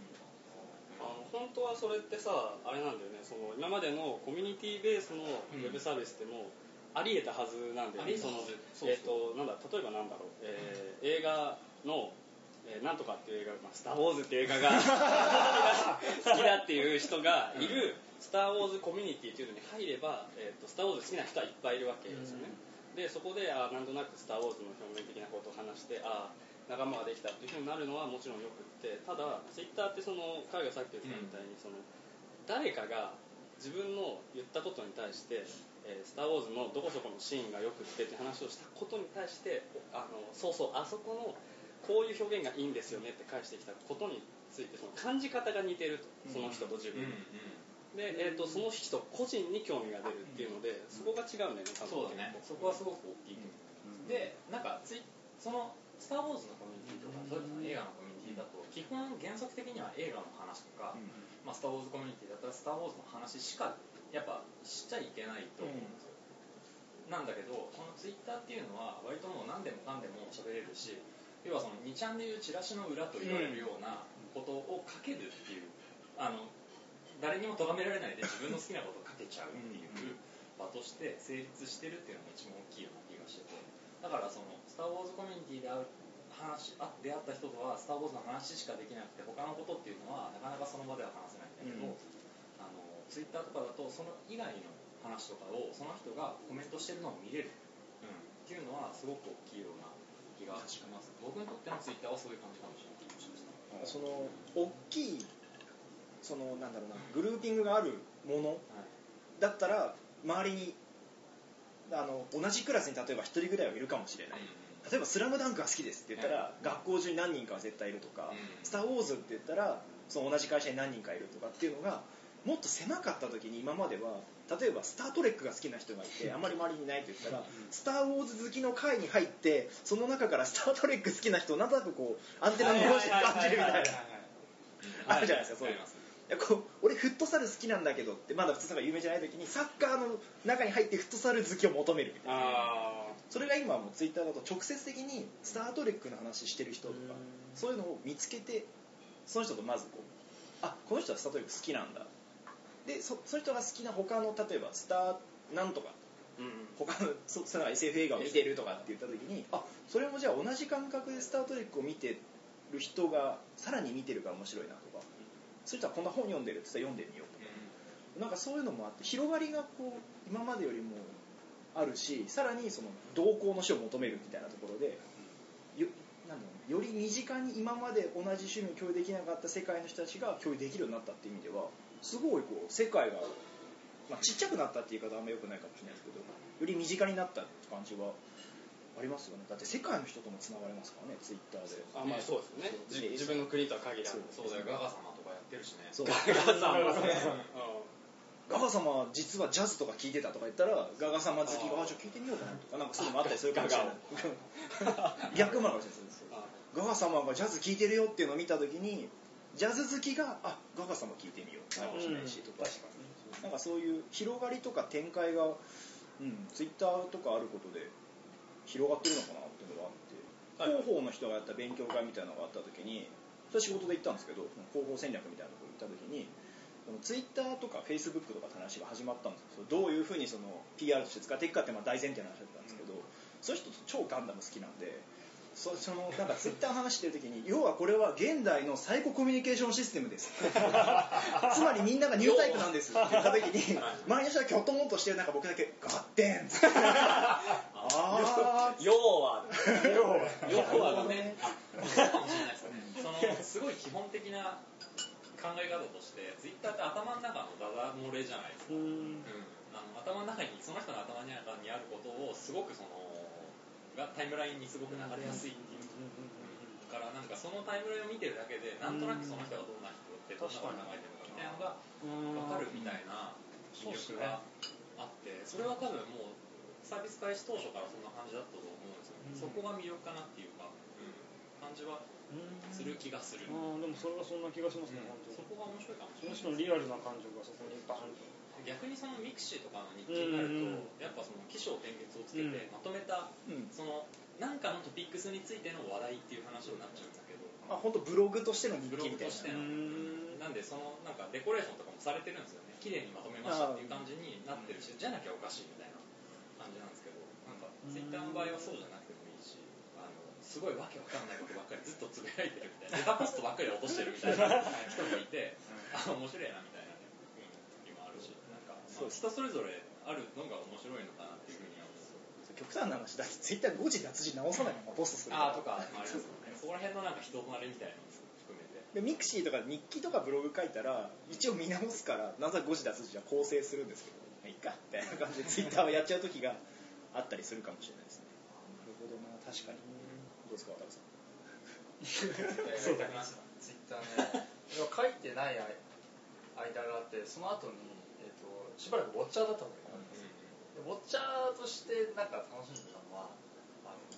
あの本当はそれってさあれなんだよね、その今までのコミュニティベースのウェブサービスでも、うんあり得たはずなんだよね。そのえっ、ー、となんだ例えばなんだろう、えー、映画の、えー、なんとかっていう映画、まあ、スター・ウォーズっていう映画が好きだっていう人がいるスター・ウォーズコミュニティっていうのに入れば、えー、とスター・ウォーズ好きな人はいっぱいいるわけですよね。でそこであなんとなくスター・ウォーズの表面的なことを話してあ仲間ができたっていうふうになるのはもちろんよくって、ただツイッターってその彼がさっき言ってたみたいに、その誰かが自分の言ったことに対してえー、スター・ウォーズのどこそこのシーンがよくってって話をしたことに対してあのそうそうあそこのこういう表現がいいんですよねって返してきたことについてその感じ方が似てると、その人と自分、うんうん、で、えー、とその人個人に興味が出るっていうので、そこが違うんだよね。 そうだね、そこはすごく大きいと思います、うん、でなんかついそのスター・ウォーズのコミュニティとか、例えばその映画のコミュニティだと基本原則的には映画の話とか、うんまあ、スター・ウォーズコミュニティだったらスター・ウォーズの話しかやっぱしちゃいけないと思うんですよ、うん、なんだけどこのツイッターっていうのは割ともう何でもかんでも喋れるし、要はそのにちゃんでいうチラシの裏と言われるようなことを書けるっていう、あの誰にも咎められないで自分の好きなことを書けちゃうっていう場として成立してるっていうのが一番大きいような気がしてて、だからそのスター・ウォーズコミュニティで会う話あ出会った人とはスター・ウォーズの話しかできなくて他のことっていうのはなかなかその場では話せないんだけど、うんツイッターとかだとその以外の話とかをその人がコメントしてるのを見れる、うん、っていうのはすごく大きいような気がします。僕にとってのツイッターはそういう感じかもしれない気がしました。 その大きいそのなんだろうなグルーピングがあるものだったら周りにあの同じクラスに例えばひとりぐらいはいるかもしれない、うん、例えばスラムダンクが好きですって言ったら、うん、学校中に何人かは絶対いるとか、うん、スター・ウォーズって言ったらその同じ会社に何人かいるとかっていうのがもっと狭かった時に、今までは例えばスター・トレックが好きな人がいてあんまり周りにいないと言ったら、スター・ウォーズ好きの会に入ってその中からスター・トレック好きな人をなんとなくこうアンテナの同士で感じるみたいなあるじゃないですか。そういういやこう俺フットサル好きなんだけどってまだフットサルが有名じゃない時にサッカーの中に入ってフットサル好きを求めるみたいな、それが今もツイッターだと直接的にスター・トレックの話してる人とかそういうのを見つけて、その人とまずこうあこの人はスター・トレック好きなんだで そ, その人が好きな他の例えばスターなんとか、うん、他のそその エスエフ 映画を見てるとかって言った時にあそれもじゃあ同じ感覚でスター・トレックを見てる人がさらに見てるから面白いなとか、そういう人はこんな本読んでるって言ったら読んでみようとか、うん、なんかそういうのもあって広がりがこう今までよりもあるし、さらにその同行の死を求めるみたいなところでよなんだろうより身近に今まで同じ趣味を共有できなかった世界の人たちが共有できるようになったっていう意味ではすごいこう世界が、まあ、ちっちゃくなったっていう言い方はあんま良くないかもしれないですけど、より身近になったって感じはありますよね。だって世界の人ともつながれますからね、ツイッターで。 あ、まあそうですね。自分の国とは限らない。 そうだよ、ガガ様とかやってるしね。 そうガガ様ガガ様実はジャズとか聴いてたとか言ったらガガ様好きがあじゃあ聴いてみようかなとかなんかそういうのもあったりするかもしれない逆もあるかもしれないです。ガガ様がジャズ聴いてるよっていうのを見た時にジャズ好きがあガガ様聴いてみようってなるかもしれないしとか、なんかそういう広がりとか展開が、うん、ツイッターとかあることで広がってるのかなっていうのがあって、はい、広報の人がやった勉強会みたいなのがあった時に私仕事で行ったんですけど広報戦略みたいなところに行った時にツイッターとかフェイスブックとかって話が始まったんですけど、どういうふうにその ピーアール として使っていくかってまあ大前提の話だったんですけど、うん、そういう人と超ガンダム好きなんで、そ, そのなんかツイッターの話してる時に要はこれは現代のサイココミュニケーションシステムですつまりみんながニュータイプなんですって言った時に周りの人がキョトンとしてる中僕だけガッテンってあー要は要は要はねそうかもしれないですね。そのすごい基本的な考え方としてツイッターって頭の中のダダ漏れじゃないですか。うん、あの頭の中にその人の頭の中にあることをすごくそのがタイムラインにすごく流れやすいっていう、うん、だからなんかそのタイムラインを見てるだけでなんとなくその人がどんな人ってどんなこと考えてるのかみたいなのが分かるみたいな魅力があって、それは多分もうサービス開始当初からそんな感じだったと思うんですよ、うん、そこが魅力かなっていうか、うん、感じはする気がする。 あでもそれはそんな気がしますね、うん、 本当にそこが面白いかもしれない。 その人のリアルな感情がそこにバーンと。 逆にそのミクシーとかの日記になると、うん、やっぱその起承転結をつけてまとめた、うん、その何かのトピックスについての話題っていう話になっちゃうんだけど、 まあ本当ブログとしての日記みたいな。なんでそのなんかデコレーションとかもされてるんですよね。綺麗にまとめましたっていう感じになってるし、じゃなきゃおかしいみたいな感じなんですけど、なんかツイッターの場合はそうじゃなくてもいいし、あのすごいわけわかんないことばっかりずっとつぶやいてるみたいな、ネタポストばっかり落としてるみたいな人もいて、あ面白いなみたいなね、時もあるし、なんか、まあ、人それぞれあるのが面白いのかなっていうふうには思う。 極端な話だってツイッター誤字脱字直さないままポストするあとかありますよね。そこら辺のなんか人となりみたいなのも含めて。 でミクシーとか日記とかブログ書いたら一応見直すからなぜ誤字脱字は構成するんですけど、いいかみたいな感じでツイッターをやっちゃう時があったりするかもしれないですね。なるほどな、確かに。どうですか渡部さん。 そうだな、ツイッターね書いてない間があって、その後に、えー、としばらくウォッチャーだったわけなんです、うん、ウォッチャーとしてなんか楽しんでたのはあの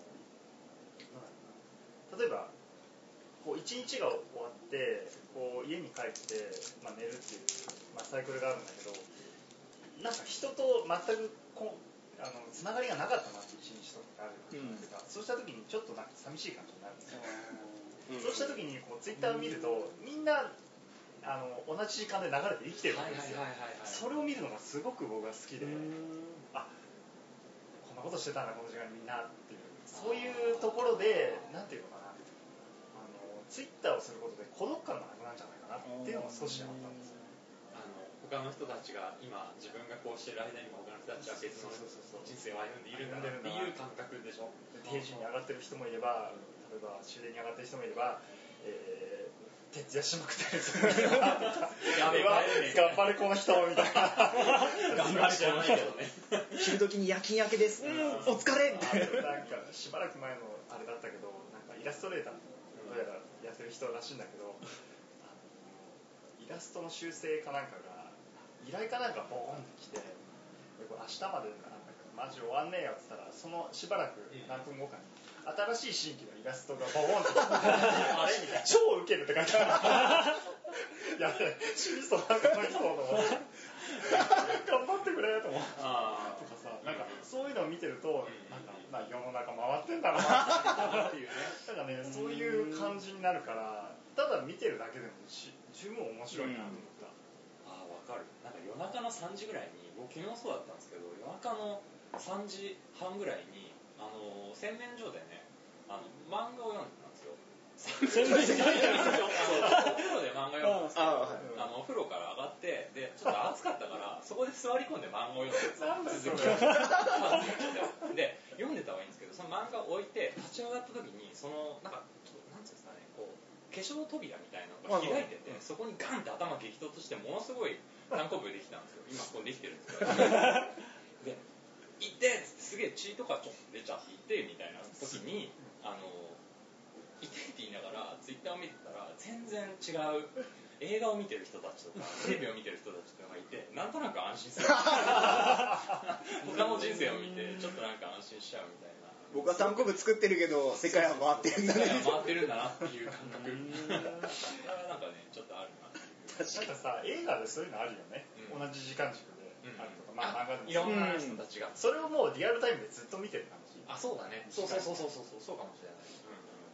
例えばこう一日が終わってこう家に帰って、まあ、寝るっていう、まあ、サイクルがあるんだけど、なんか人と全くこうあのつながりがなかったなっていう一日とかあるじゃないですか、うん、そうした時にちょっとなんか寂しい感じになるんですよ、うん、そうした時にこうツイッターを見るとみんなあの同じ時間で流れて生きてるわけですよ。それを見るのがすごく僕が好きで、あこんなことしてたんだこの時間にみんなっていう、そういうところでなんていうのかな、あのツイッターをすることで孤独感がなくなるんじゃないかなっていうのが少しあったんですよね。 あの他の人たちが今自分がこうしてる間にも他の人たちは別の人生を歩んでいるんだっていう感覚でしょ。 定時に上がってる人もいれば、例えば終電に上がってる人もいれば、えー徹夜しまくってる人もいればやべえ頑張れこの人みたいな頑張れじゃないけどね昼時に夜勤明けです、うん、お疲れみたいな。 なんかしばらく前のあれだったけど、なんかイラストレーターどうやらやってる人らしいんだけど、あのイラストの修正かなんかが依頼かなんかボーンってきて、これ明日までなんだけどマジ終わんねえよって言ったら、そのしばらく何分後かに新しい新規のイラストがボーンってあれみたいな超ウケるって書いてあるいやね、死にそうなんかの人と思って頑張ってくれと思ってとかさ、なんかそういうのを見てると、なんか、まあ、世の中回ってんだなっていうね、だからね、そういう感じになるから、ただ見てるだけでも十分面白いなと思った。 ああ、わかる。なんか夜中のさんじぐらいに、僕昨日そうだったんですけど、夜中のさんじはんぐらいにあの洗面所でね、あの漫画を読んでたんですよ。洗面所でお風呂で漫画読んでたんですよ。あのお風呂から上がって、でちょっと暑かったからそこで座り込んで漫画を読んでたんですよ。続きで読んでた方がいいんですけど、その漫画を置いて立ち上がった時に、そのなんかなんていうんですかね、こう化粧扉みたいなのが開いてて、そこにガンって頭激突してものすごい単行部できたんですよ。今ここできてるんですけどで行ってっつってすげえ血とかちょっと出ちゃって行ってみたいな時に、あの行ってって言いながらツイッターを見てたら全然違う映画を見てる人たちとかテレビを見てる人たちとかがいて、なんとなく安心する他の人生を見てちょっとなんか安心しちゃうみたいな。 僕は単行部作ってるけど世界は回ってるんだね回ってるんだなっていう感覚なんかねちょっとあるなっていう。 なんかさ、映画でそういうのあるよね、うん、同じ時間軸であるとか、うん、まあ漫画でもいろんな人たちが、 それをもうリアルタイムでずっと見てる感じ。 あ、そうだね、そうそうそうそうそうそうかもしれない、うん、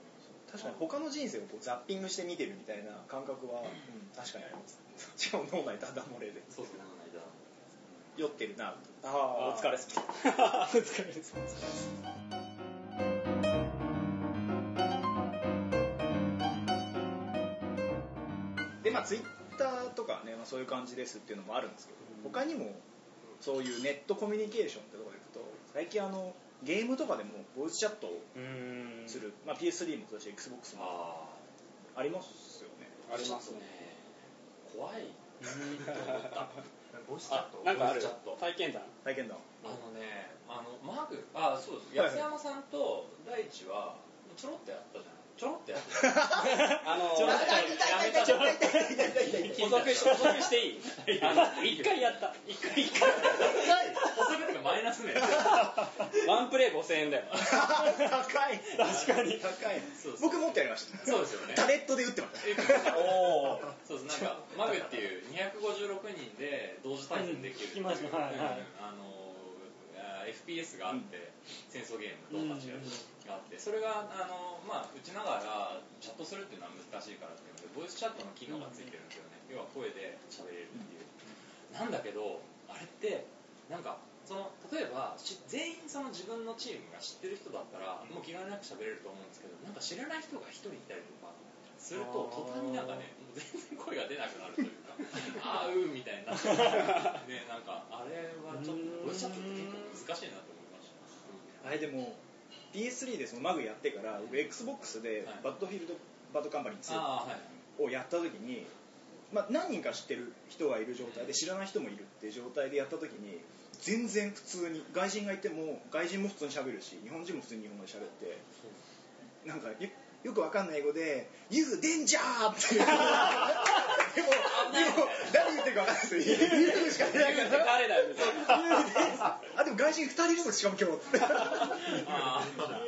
確かに他の人生をこうザッピングして見てるみたいな感覚は、うん、確かにあります。しかも脳内ダダ漏れで。 そうそう脳内ダダ酔ってるな。ああお疲れ様。 お疲れ様。 でまあツイッターとかね、まあ、そういう感じですっていうのもあるんですけど、他にもそういうネットコミュニケーションってところでいくと、最近あのゲームとかでもボイスチャットをする、まあ、ピーエススリー もそうだし Xbox もありますよね。 ありますね。怖いボイスチャットなんかある体験談体験談あのねあのマグあそうです安山さんと大地はちょろっとやったじゃん。ちょろっとやってた。あのちょろっとやめた。 補足していい？あの一回やった。一回一回。 補足がマイナスね。 ワンプレイごせんえんだよ。 高い。 確かに高い。僕もっとやりました。 そうですよね。 タレットで打ってました。 おお。そうです。なんかマグっていうにひゃくごじゅうろくにんで同時対戦できる。 聞きました。はいはい。 あの エフピーエス があって戦争ゲームと同じやつがあって、それがあのまあ打ちながらチャットするっていうのは難しいからっていうのでボイスチャットの機能がついてるんですよね。要は声で喋れるっていう。なんだけどあれってなんかその例えば全員その自分のチームが知ってる人だったらもう気兼ねなく喋れると思うんですけど、なんか知らない人が一人いたりとかすると途端になんかねもう全然声が出なくなるというかあーうーみたいなね、なんかあれはちょっとボイスチャットって結構難しいなと思いました。 あれでも ピーエススリー でそのマグやってから僕 Xbox でバッドフィールドバッドカンパニーツーをやった時に、まあ、何人か知ってる人がいる状態で知らない人もいるっていう状態でやった時に全然普通に外人がいても外人も普通に喋るし日本人も普通に日本語で喋ってなんか よ, よくわかんない英語で「You danger!」っていうでもでも誰言ってるかわかんないですよ。言うしか出ないから誰だよみたいな。あでも外人ふたりいるぞしかも今日。 あ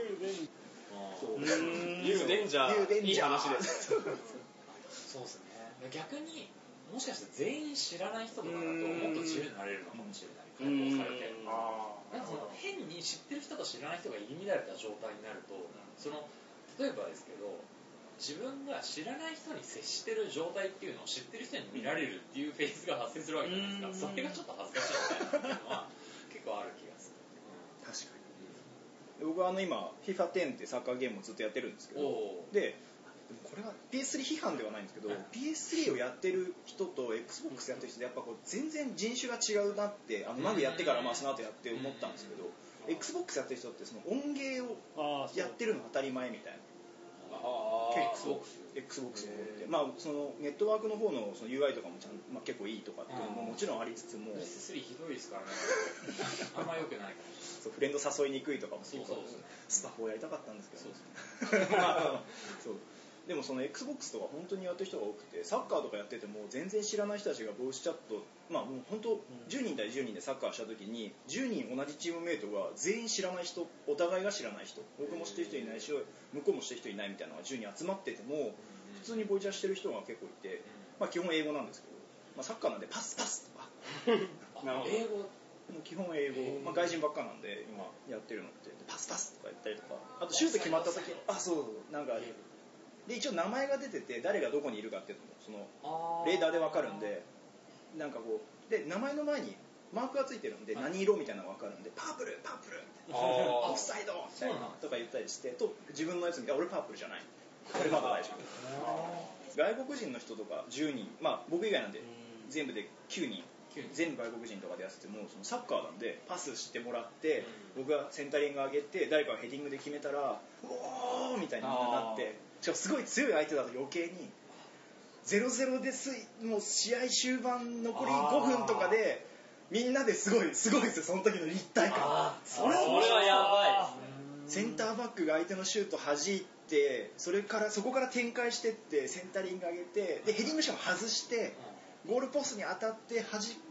ユーデンジャーいい話です。 そうですね。逆にもしかして全員知らない人とかだともっと自由になれるのかもしれない。解放されて。なんかその変に知ってる人と知らない人が入り乱れた状態になると、その例えばですけど。自分が知らない人に接してる状態っていうのを知ってる人に見られるっていうフェーズが発生するわけじゃないですか。それがちょっと恥ずかしいみたいなのは結構ある気がする。 確かに。僕はあの今 フィファテン ってサッカーゲームをずっとやってるんですけど、でこれは ピーエススリー 批判ではないんですけど、はい、ピーエススリー をやってる人と Xbox やってる人でやっぱこう全然人種が違うなってあのマグやってからまあその後やって思ったんですけど、Xbox やってる人ってその音ゲーをやってるのが当たり前みたいな。結構 Xbox の方ってまあそのネットワークの方のその ユーアイ とかもちゃん、まあ、結構いいとかっていうのももちろんありつつもピーエススリー ひどいですからね。あんま良くないかもしれない。 そうフレンド誘いにくいとかも結構スパフォーやりたかったんですけどそうでもその Xbox とか本当にやってる人が多くてサッカーとかやってても全然知らない人たちがボイスチャットまあもう本当じゅうにん対じゅうにんでサッカーした時にじゅうにん同じチームメイトが全員知らない人お互いが知らない人僕も知ってる人いないし向こうも知ってる人いないみたいなのがじゅうにん集まってても普通にボイチャしてる人が結構いてまあ基本英語なんですけど、まあ、サッカーなんでパスパスとか英語基本英語、まあ、外人ばっかなんで今やってるのってパスパスとか言ったりとかあとシュート決まった時あそうなんかで一応名前が出てて誰がどこにいるかっていうのもそのレーダーで分かるんでなんかこうで名前の前にマークがついてるんで何色みたいなのが分かるんでパープルパープルオフサイドみたいなとか言ったりしてと自分のやつに俺パープルじゃないこれまだ大丈夫外国人の人とかじゅうにんまあ僕以外なんで全部できゅうにん全部外国人とかでやっててもそのサッカーなんでパスしてもらって僕がセンタリング上げて誰かがヘディングで決めたらおーみたいになってしかもすごい強い相手だと余計にゼロゼロですもう試合終盤残りごふんとかでみんなですごいすごいですよその時の立体感それはやばいセンターバックが相手のシュート弾いてそれからそこから展開してってセンタリング上げてでヘディングしかも外してゴールポストに当たって弾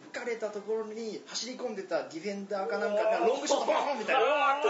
かれたところに走り込んでたディフェンダーかなんかがロングショットボーンみたいな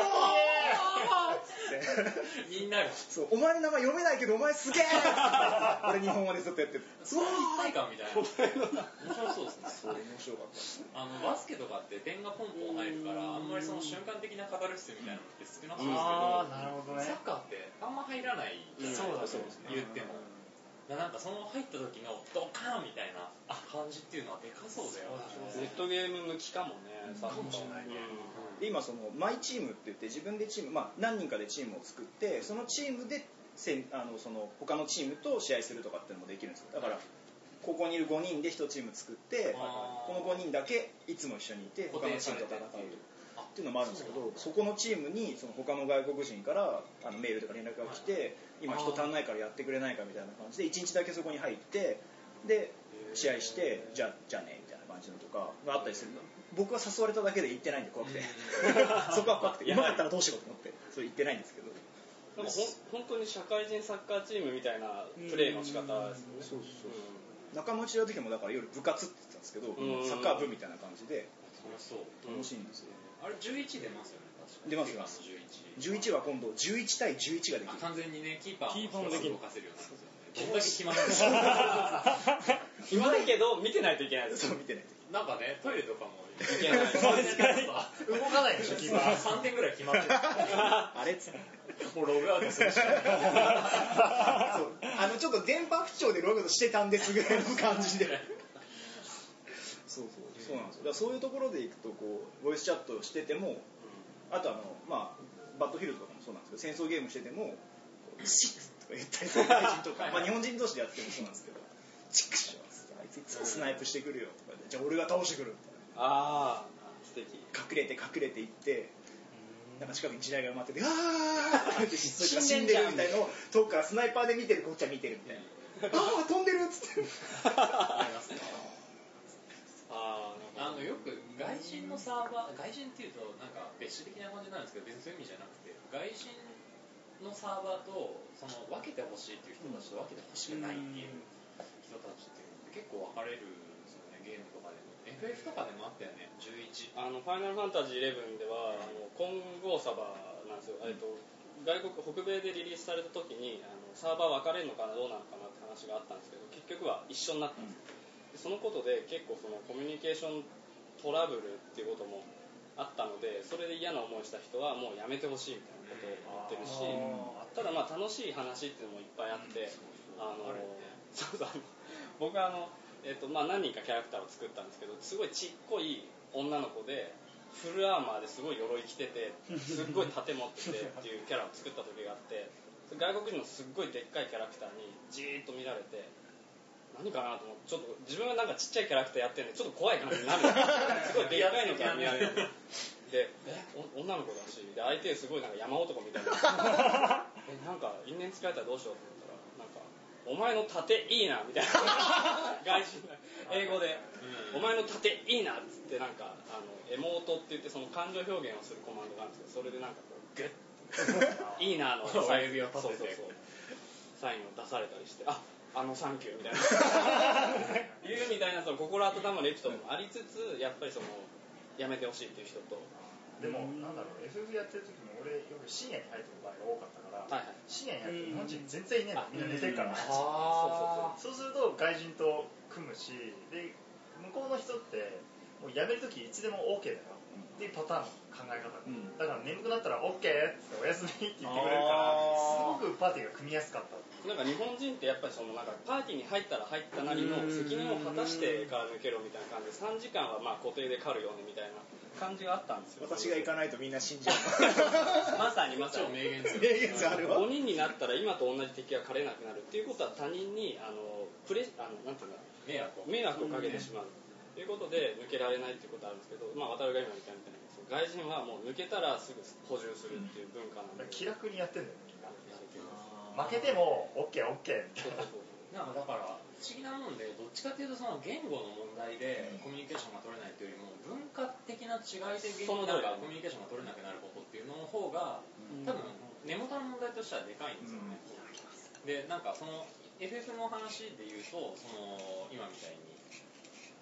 みんながそうお前の名前読めないけどお前すげえ俺日本語でずっとやってるそういう一体感みたいな面白そうですねそう面白かったあのバスケとかって点がポンポン入るからあんまりその瞬間的なカタルシスみたいなのって少なそうですけど、 あーなるほどね、 サッカーってあんま入らないじゃないそうだそうですね言ってもなんかその入った時のドカーンみたいな感じっていうのはでかそうだよネットゲーム向きかもねかもしれないねで今そのマイチームって言って自分でチーム、まあ、何人かでチームを作ってそのチームでせんあのその他のチームと試合するとかっていうのもできるんですよだからここにいるごにんでいちチーム作ってこのごにんだけいつも一緒にいて他のチームと戦うっていうのもあるんですけどそこのチームにその他の外国人からあのメールとか連絡が来て今人足んないからやってくれないかみたいな感じでいちにちだけそこに入ってで試合してじゃあじゃあねみたいな感じのとかがあったりするの僕は誘われただけで行ってないんで怖くてそこは怖くてうまかったらどうしようと思ってそれ行ってないんですけどでもほん本当に社会人サッカーチームみたいなプレーの仕方ですねそうそうそう中持ちの時もだから夜部活って言ってたんですけどサッカー部みたいな感じで楽しそう楽しいんですよあれじゅういち出ますよね確か出ますよじゅういちは今度じゅういち対じゅういちができる完全にねキーパーキーパーもできる動かせるようになるんですよねどんだけ暇なんですか暇だけど見てないといけないですそう見てないとなんかねトイレとかもいけない動かないでしょキーパーさんてんぐらい決まってるあれっつってもうログアウトするしかないそうあのちょっと電波不調でログアウトしてたんですぐらいの感じでそうそうそうなんですよだからそういうところでいくとこうボイスチャットしててもあとあのまあバッドフィールドとかもそうなんですけど戦争ゲームしててもシッとか言ったりする外人とか、まあ、日本人同士でやってもそうなんですけどチックしますあいついつもスナイプしてくるよとかでじゃあ俺が倒してくるみたいなああ素敵隠れて隠れていってなんか近くに地雷が埋まってて「あー!」って死んでるみたいなのを遠くからスナイパーで見てるこっちは見てるみたいな「ああ飛んでる!」っつってありますねああのよく外人のサーバー外人っていうとなんか別種的な感じなんですけど別にそういう意味じゃなくて外人のサーバーとその分けてほしいっていう人たちと分けてほしくないっていう人たちっていうのって結構分かれるんですよねゲームとかでも エフエフ とかでもあったよねじゅういちあのファイナルファンタジーじゅういちではあの混合サバなんですよ、えっと外国北米でリリースされた時にあのサーバー分かれるのかなどうなのかなって話があったんですけど結局は一緒になったんです、うん、でそのことで結構そのコミュニケーショントラブルっていうこともあったのでそれで嫌な思いした人はもうやめてほしいみたいなことを言ってるし、ただまあ楽しい話っていうのもいっぱいあって、あのそうそう僕はあの、えっとまあ、何人かキャラクターを作ったんですけどすごいちっこい女の子でフルアーマーですごい鎧着ててすっごい盾持っててっていうキャラを作った時があって外国人のすっごいでっかいキャラクターにじーっと見られて何かなと思ってちょっと自分がなんかちっちゃいキャラクターやってるんでちょっと怖い感じになるすごいでっかいのから見られるで女の子だしで相手すごいなんか山男みたいなえなんか因縁使えたらどうしようと思ったらなんかお前の盾いいなみたいな外人が英語で、うん、お前の盾いいなっつってなんかあのエモートって言ってその感情表現をするコマンドがあるんですけどそれでなんかこうグッいいなの親指を立ててそうそうそうサインを出されたりしてああのサンキューみたいな言うみたいなその心温まるエピソードもありつつやっぱりそのやめてほしいっていう人とでもなんだろう エフエフ やってる時も俺よく深夜に入ってる場合が多かったから、はいはい、深夜に入って日本人全然いねえのみんな寝てるからあそうそうそうそうすると外人と組むしで向こうの人ってもうやめる時いつでも OK だよっていうパターンの考え方、うん、だから眠くなったら OK っておやすみって言ってくれるからすごくパーティーが組みやすかったなんか日本人ってやっぱりそのなんかパーティーに入ったら入ったなりの責任を果たしてから抜けろみたいな感じでさんじかんはまあ固定で狩るよねみたいな感じがあったんですよ私が行かないとみんな死んじゃうまさにまさに名言ですよ名言あるわごにんになったら今と同じ敵が狩れなくなるっていうことは他人にあのプレあのなんていうか迷惑を迷惑をかけてしまうということで抜けられないっていうことあるんですけど、まあ、渡るが今言ったみたいに外人はもう抜けたらすぐ補充するっていう文化なんで、 気楽にやってんだよみんな負けても オーケーオーケー みたいななんかだから不思議なもんでどっちかというとその言語の問題でコミュニケーションが取れないというよりも文化的な違いで言語なんかコミュニケーションが取れなくなることっていうのの方が多分根元の問題としてはでかいんですよね、うん、でなんかその エフエフ の話で言うとその今みたいに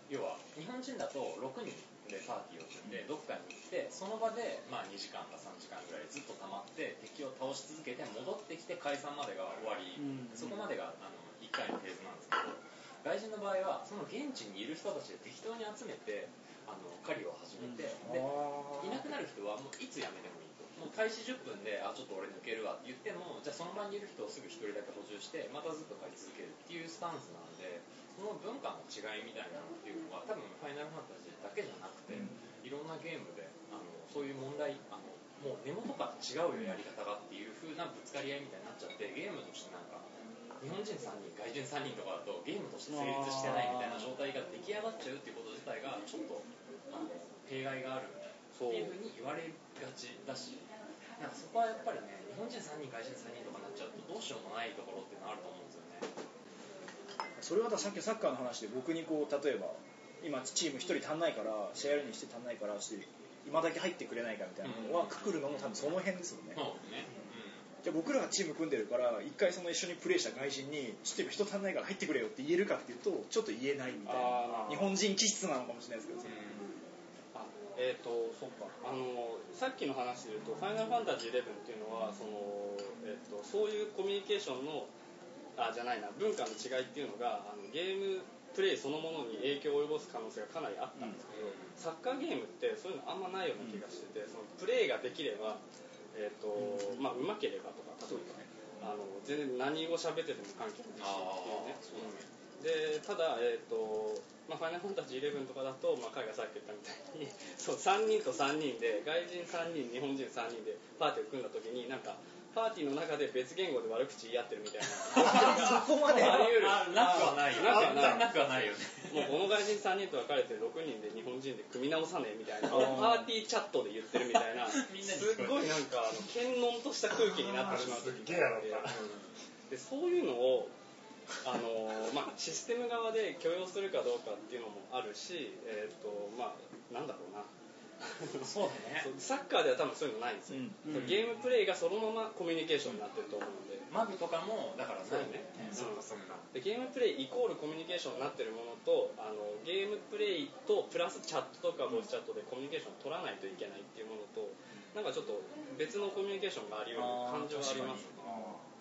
要は日本人だとろくにんでパーティーを組んでどっかに行ってその場でまあにじかんかさんじかんぐらいずっと溜まって敵を倒し続けて戻ってきて解散までが終わり、うん、そこまでがあのいっかいのフェーズなんですけど、外人の場合はその現地にいる人たちで適当に集めてあの狩りを始めて、うん、でいなくなる人はもういつ辞めてもいいと、もう開始じゅっぷんであちょっと俺抜けるわって言っても、じゃあその場にいる人をすぐひとりだけ補充してまたずっと狩り続けるっていうスタンスなんで、その文化の違いみたいなのっていうのは多分ファイナルファンタジーだけじゃなくて、うん、いろんなゲームであのそういう問題、あのもう根元から違うよやり方がっていう風なぶつかり合いみたいになっちゃって、ゲームとしてなんか日本人さんにん外人さんにんとかだとゲームとして成立してないみたいな状態が出来上がっちゃうっていうこと自体がちょっとあの弊害があるっていう風に言われがちだし、なんかそこはやっぱりね、日本人さんにん外人さんにんとかになっちゃうとどうしようもないところっていうのはあると思うんですよね。 それはさっきのサッカーの話で僕にこう例えば今チームひとり足んないから試合やるにして足んないからして今だけ入ってくれないかみたいなのはくくるのも多分その辺ですよね。 そうね、 うん、じゃあ僕らがチーム組んでるから一回その一緒にプレーした外人にちょっと人足んないから入ってくれよって言えるかっていうとちょっと言えないみたいな、日本人気質なのかもしれないですけど、うん、 あえーとそっかあのさっきの話で言うと「ファイナルファンタジーイレブン」っていうのはその、えーとそういうコミュニケーションのあじゃないな文化の違いっていうのがあのゲームプレイそのものに影響を及ぼす可能性がかなりあったんですけど、うん、サッカーゲームってそういうのあんまないような気がしてて、うん、そのプレイができれば、えーとうんまあ、うまければとか例えば、ね、あの全然何語喋ってても関係ないしっていうね。でただ、えーとまあ、ファイナルファンタジーイレブンとかだと、まあ、彼がさっき言ったみたいにそうさんにんとさんにんで外人さんにん日本人さんにんでパーティーを組んだ時になんかパーティーの中で別言語で悪口言い合ってるみたいなそこまであり得るなくはないよなくはないよね。 もうこの外人さんにんと分かれてろくにんで日本人で組み直さねえみたいなパーティーチャットで言ってるみたいなすっごいなんかあの堅能とした空気になってしまう時があってでそういうのをあの、まあ、システム側で許容するかどうかっていうのもあるし、えーとまあ、なんだろうなそうだね、 サッカーでは多分そういうのないんですよ、うん、ゲームプレイがそのままコミュニケーションになってると思うので、 マグとかもだからないね、 うん、そうかそうかでゲームプレイイコールコミュニケーションになってるものとあのゲームプレイとプラスチャットとかボイスチャットでコミュニケーションを取らないといけないっていうものとなんかちょっと別のコミュニケーションがあるような感情がありますね。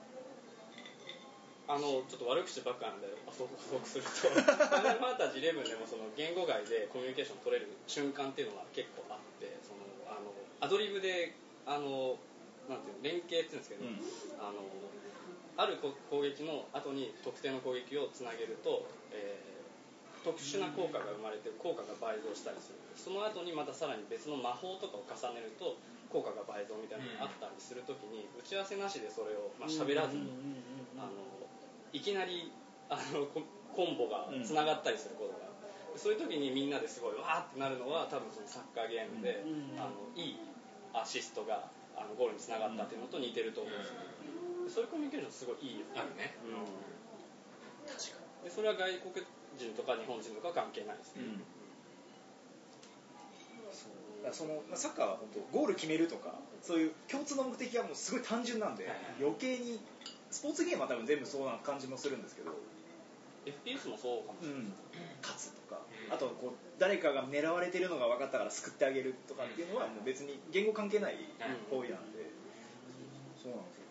あのちょっと悪口ばっかなんで補足するとファイナルファンタジーイレブンでもその言語外でコミュニケーション取れる瞬間っていうのが結構あってそのあのアドリブであのなんていうの連携っていうんですけど、うん、あのある攻撃の後に特定の攻撃をつなげると、えー、特殊な効果が生まれて効果が倍増したりする。その後にまたさらに別の魔法とかを重ねると効果が倍増みたいなのがあったりするときに打ち合わせなしでそれをまあ喋らずにあのいきなりあのコンボがつながったりすることが、うん、そういう時にみんなですごいわーってなるのは多分そのサッカーゲームで、うん、あのいいアシストがあのゴールにつながったっていうのと似てると思うんですよ、うん、そういうコミュニケーションすごいいいよね。 あるね、 うん、確かにでそれは外国人とか日本人とか関係ないですね、うんそのサッカーは本当ゴール決めるとかそういう共通の目的がもうすごい単純なんで、はいはい、余計にスポーツゲームは多分全部そうな感じもするんですけどエフピーエス もそうかもしれない、うん、 勝つとか、うん、あとこう誰かが狙われてるのが分かったから救ってあげるとかっていうのはもう別に言語関係ない行為なんで、うん、そうなんですよね。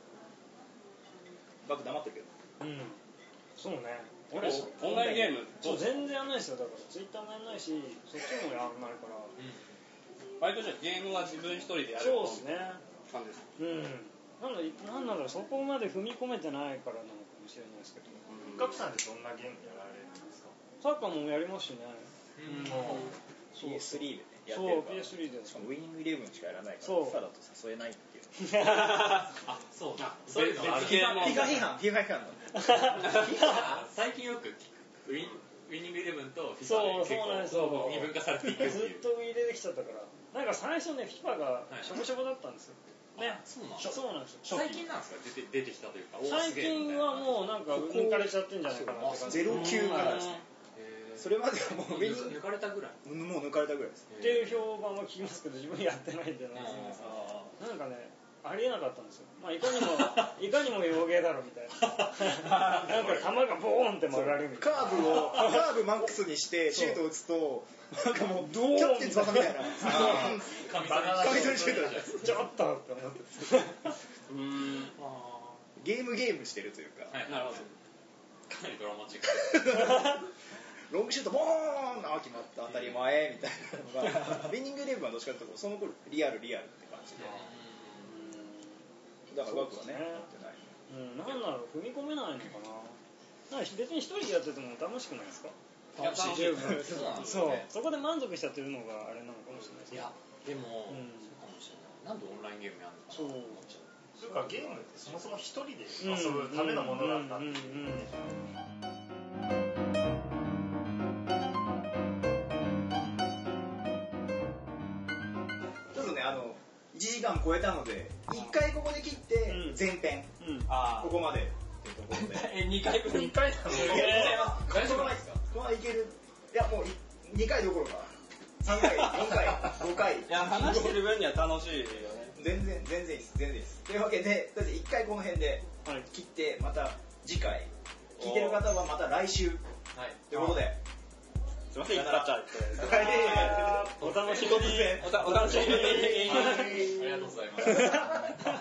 バク黙ってるけど、 うん、そうね。 俺オンラインゲームそう全然やんないですよ。だからツイッターもやんないしそっちもやんないから、うん、 割とじゃあゲームは自分一人でやるそうですね感じです。 うんなんだなんなんだろうそこまで踏み込めてないからなのかもしれないですけど。 ガクさんってどんなゲームやられるんですか？ サッカーもやりますしね。 うん、ピーエススリー でねやってるから。 そう ピーエススリー で。 しかもウイニングイレブンしかやらないから。 そう。 フィファだと誘えないっていう。 あ、そうだ。そういうのある。 フィファ批判、フィファ批判だ。最近よくウィンウイニングイレブンとフィファで結構二分化されていくっていう。 ずっとウィ入れてきちゃったから。なんか最初ねフィファがしょぼしょぼだったんですよ。ね、 そうなんそうなんですよ。 最近なんですか出て出てきたというか。 最近はもうなんか抜かれちゃってんじゃないかなって感じ。 ゼロきゅうからですね。それまではもう抜かれたぐらい。 もう抜かれたぐらいです。 っていう評判は聞きますけど自分やってないんでなんですけど。なんかねありえなかったんですよ。まあいかにもいかにも洋芸だろみたいな。なんか球がボーンって曲がるみたいな。 カーブをカーブマックスにしてシュートを打つとなんかもうキャプテン翼みたいな。カミソリシュート。 ちょっとって思って。 うーん。 ゲームゲームしてるというか。 はい、なるほど。 かなりドラマチック。 ロングシュートボーンあ決まった当たり前みたいなのがウィニングイレブンはどっちかというとその頃リアルリアルって感じでだから枠はね持ってないうんなんだろう踏み込めないのかななんか別に一人でやってても楽しくないですか楽しい十分そうそうなんですよねそこで満足しちゃってるのがあれなのかもしれないですいやでも、 うんそうかもしれないなんでオンラインゲームやるのかなそうと思っちゃうというかゲームってそもそも一人で遊ぶためのものなんだっていうちょっとねあのいちじかん超えたのでいっかいここで切って前編あここまでっていうところでえ、にかいぶんにかいなの大丈夫ないですかこのままいけるいやもうにかいどころかさんかいよんかいごかいいや、話してる分には楽しいよね。 全然全然いいです全然いいですというわけでとりあえずいっかいこの辺で切ってまた次回聞いてる方はまた来週はいということですいません、一発ちゃって。 はいお楽しみにおたお楽しみに。 ありがとうございます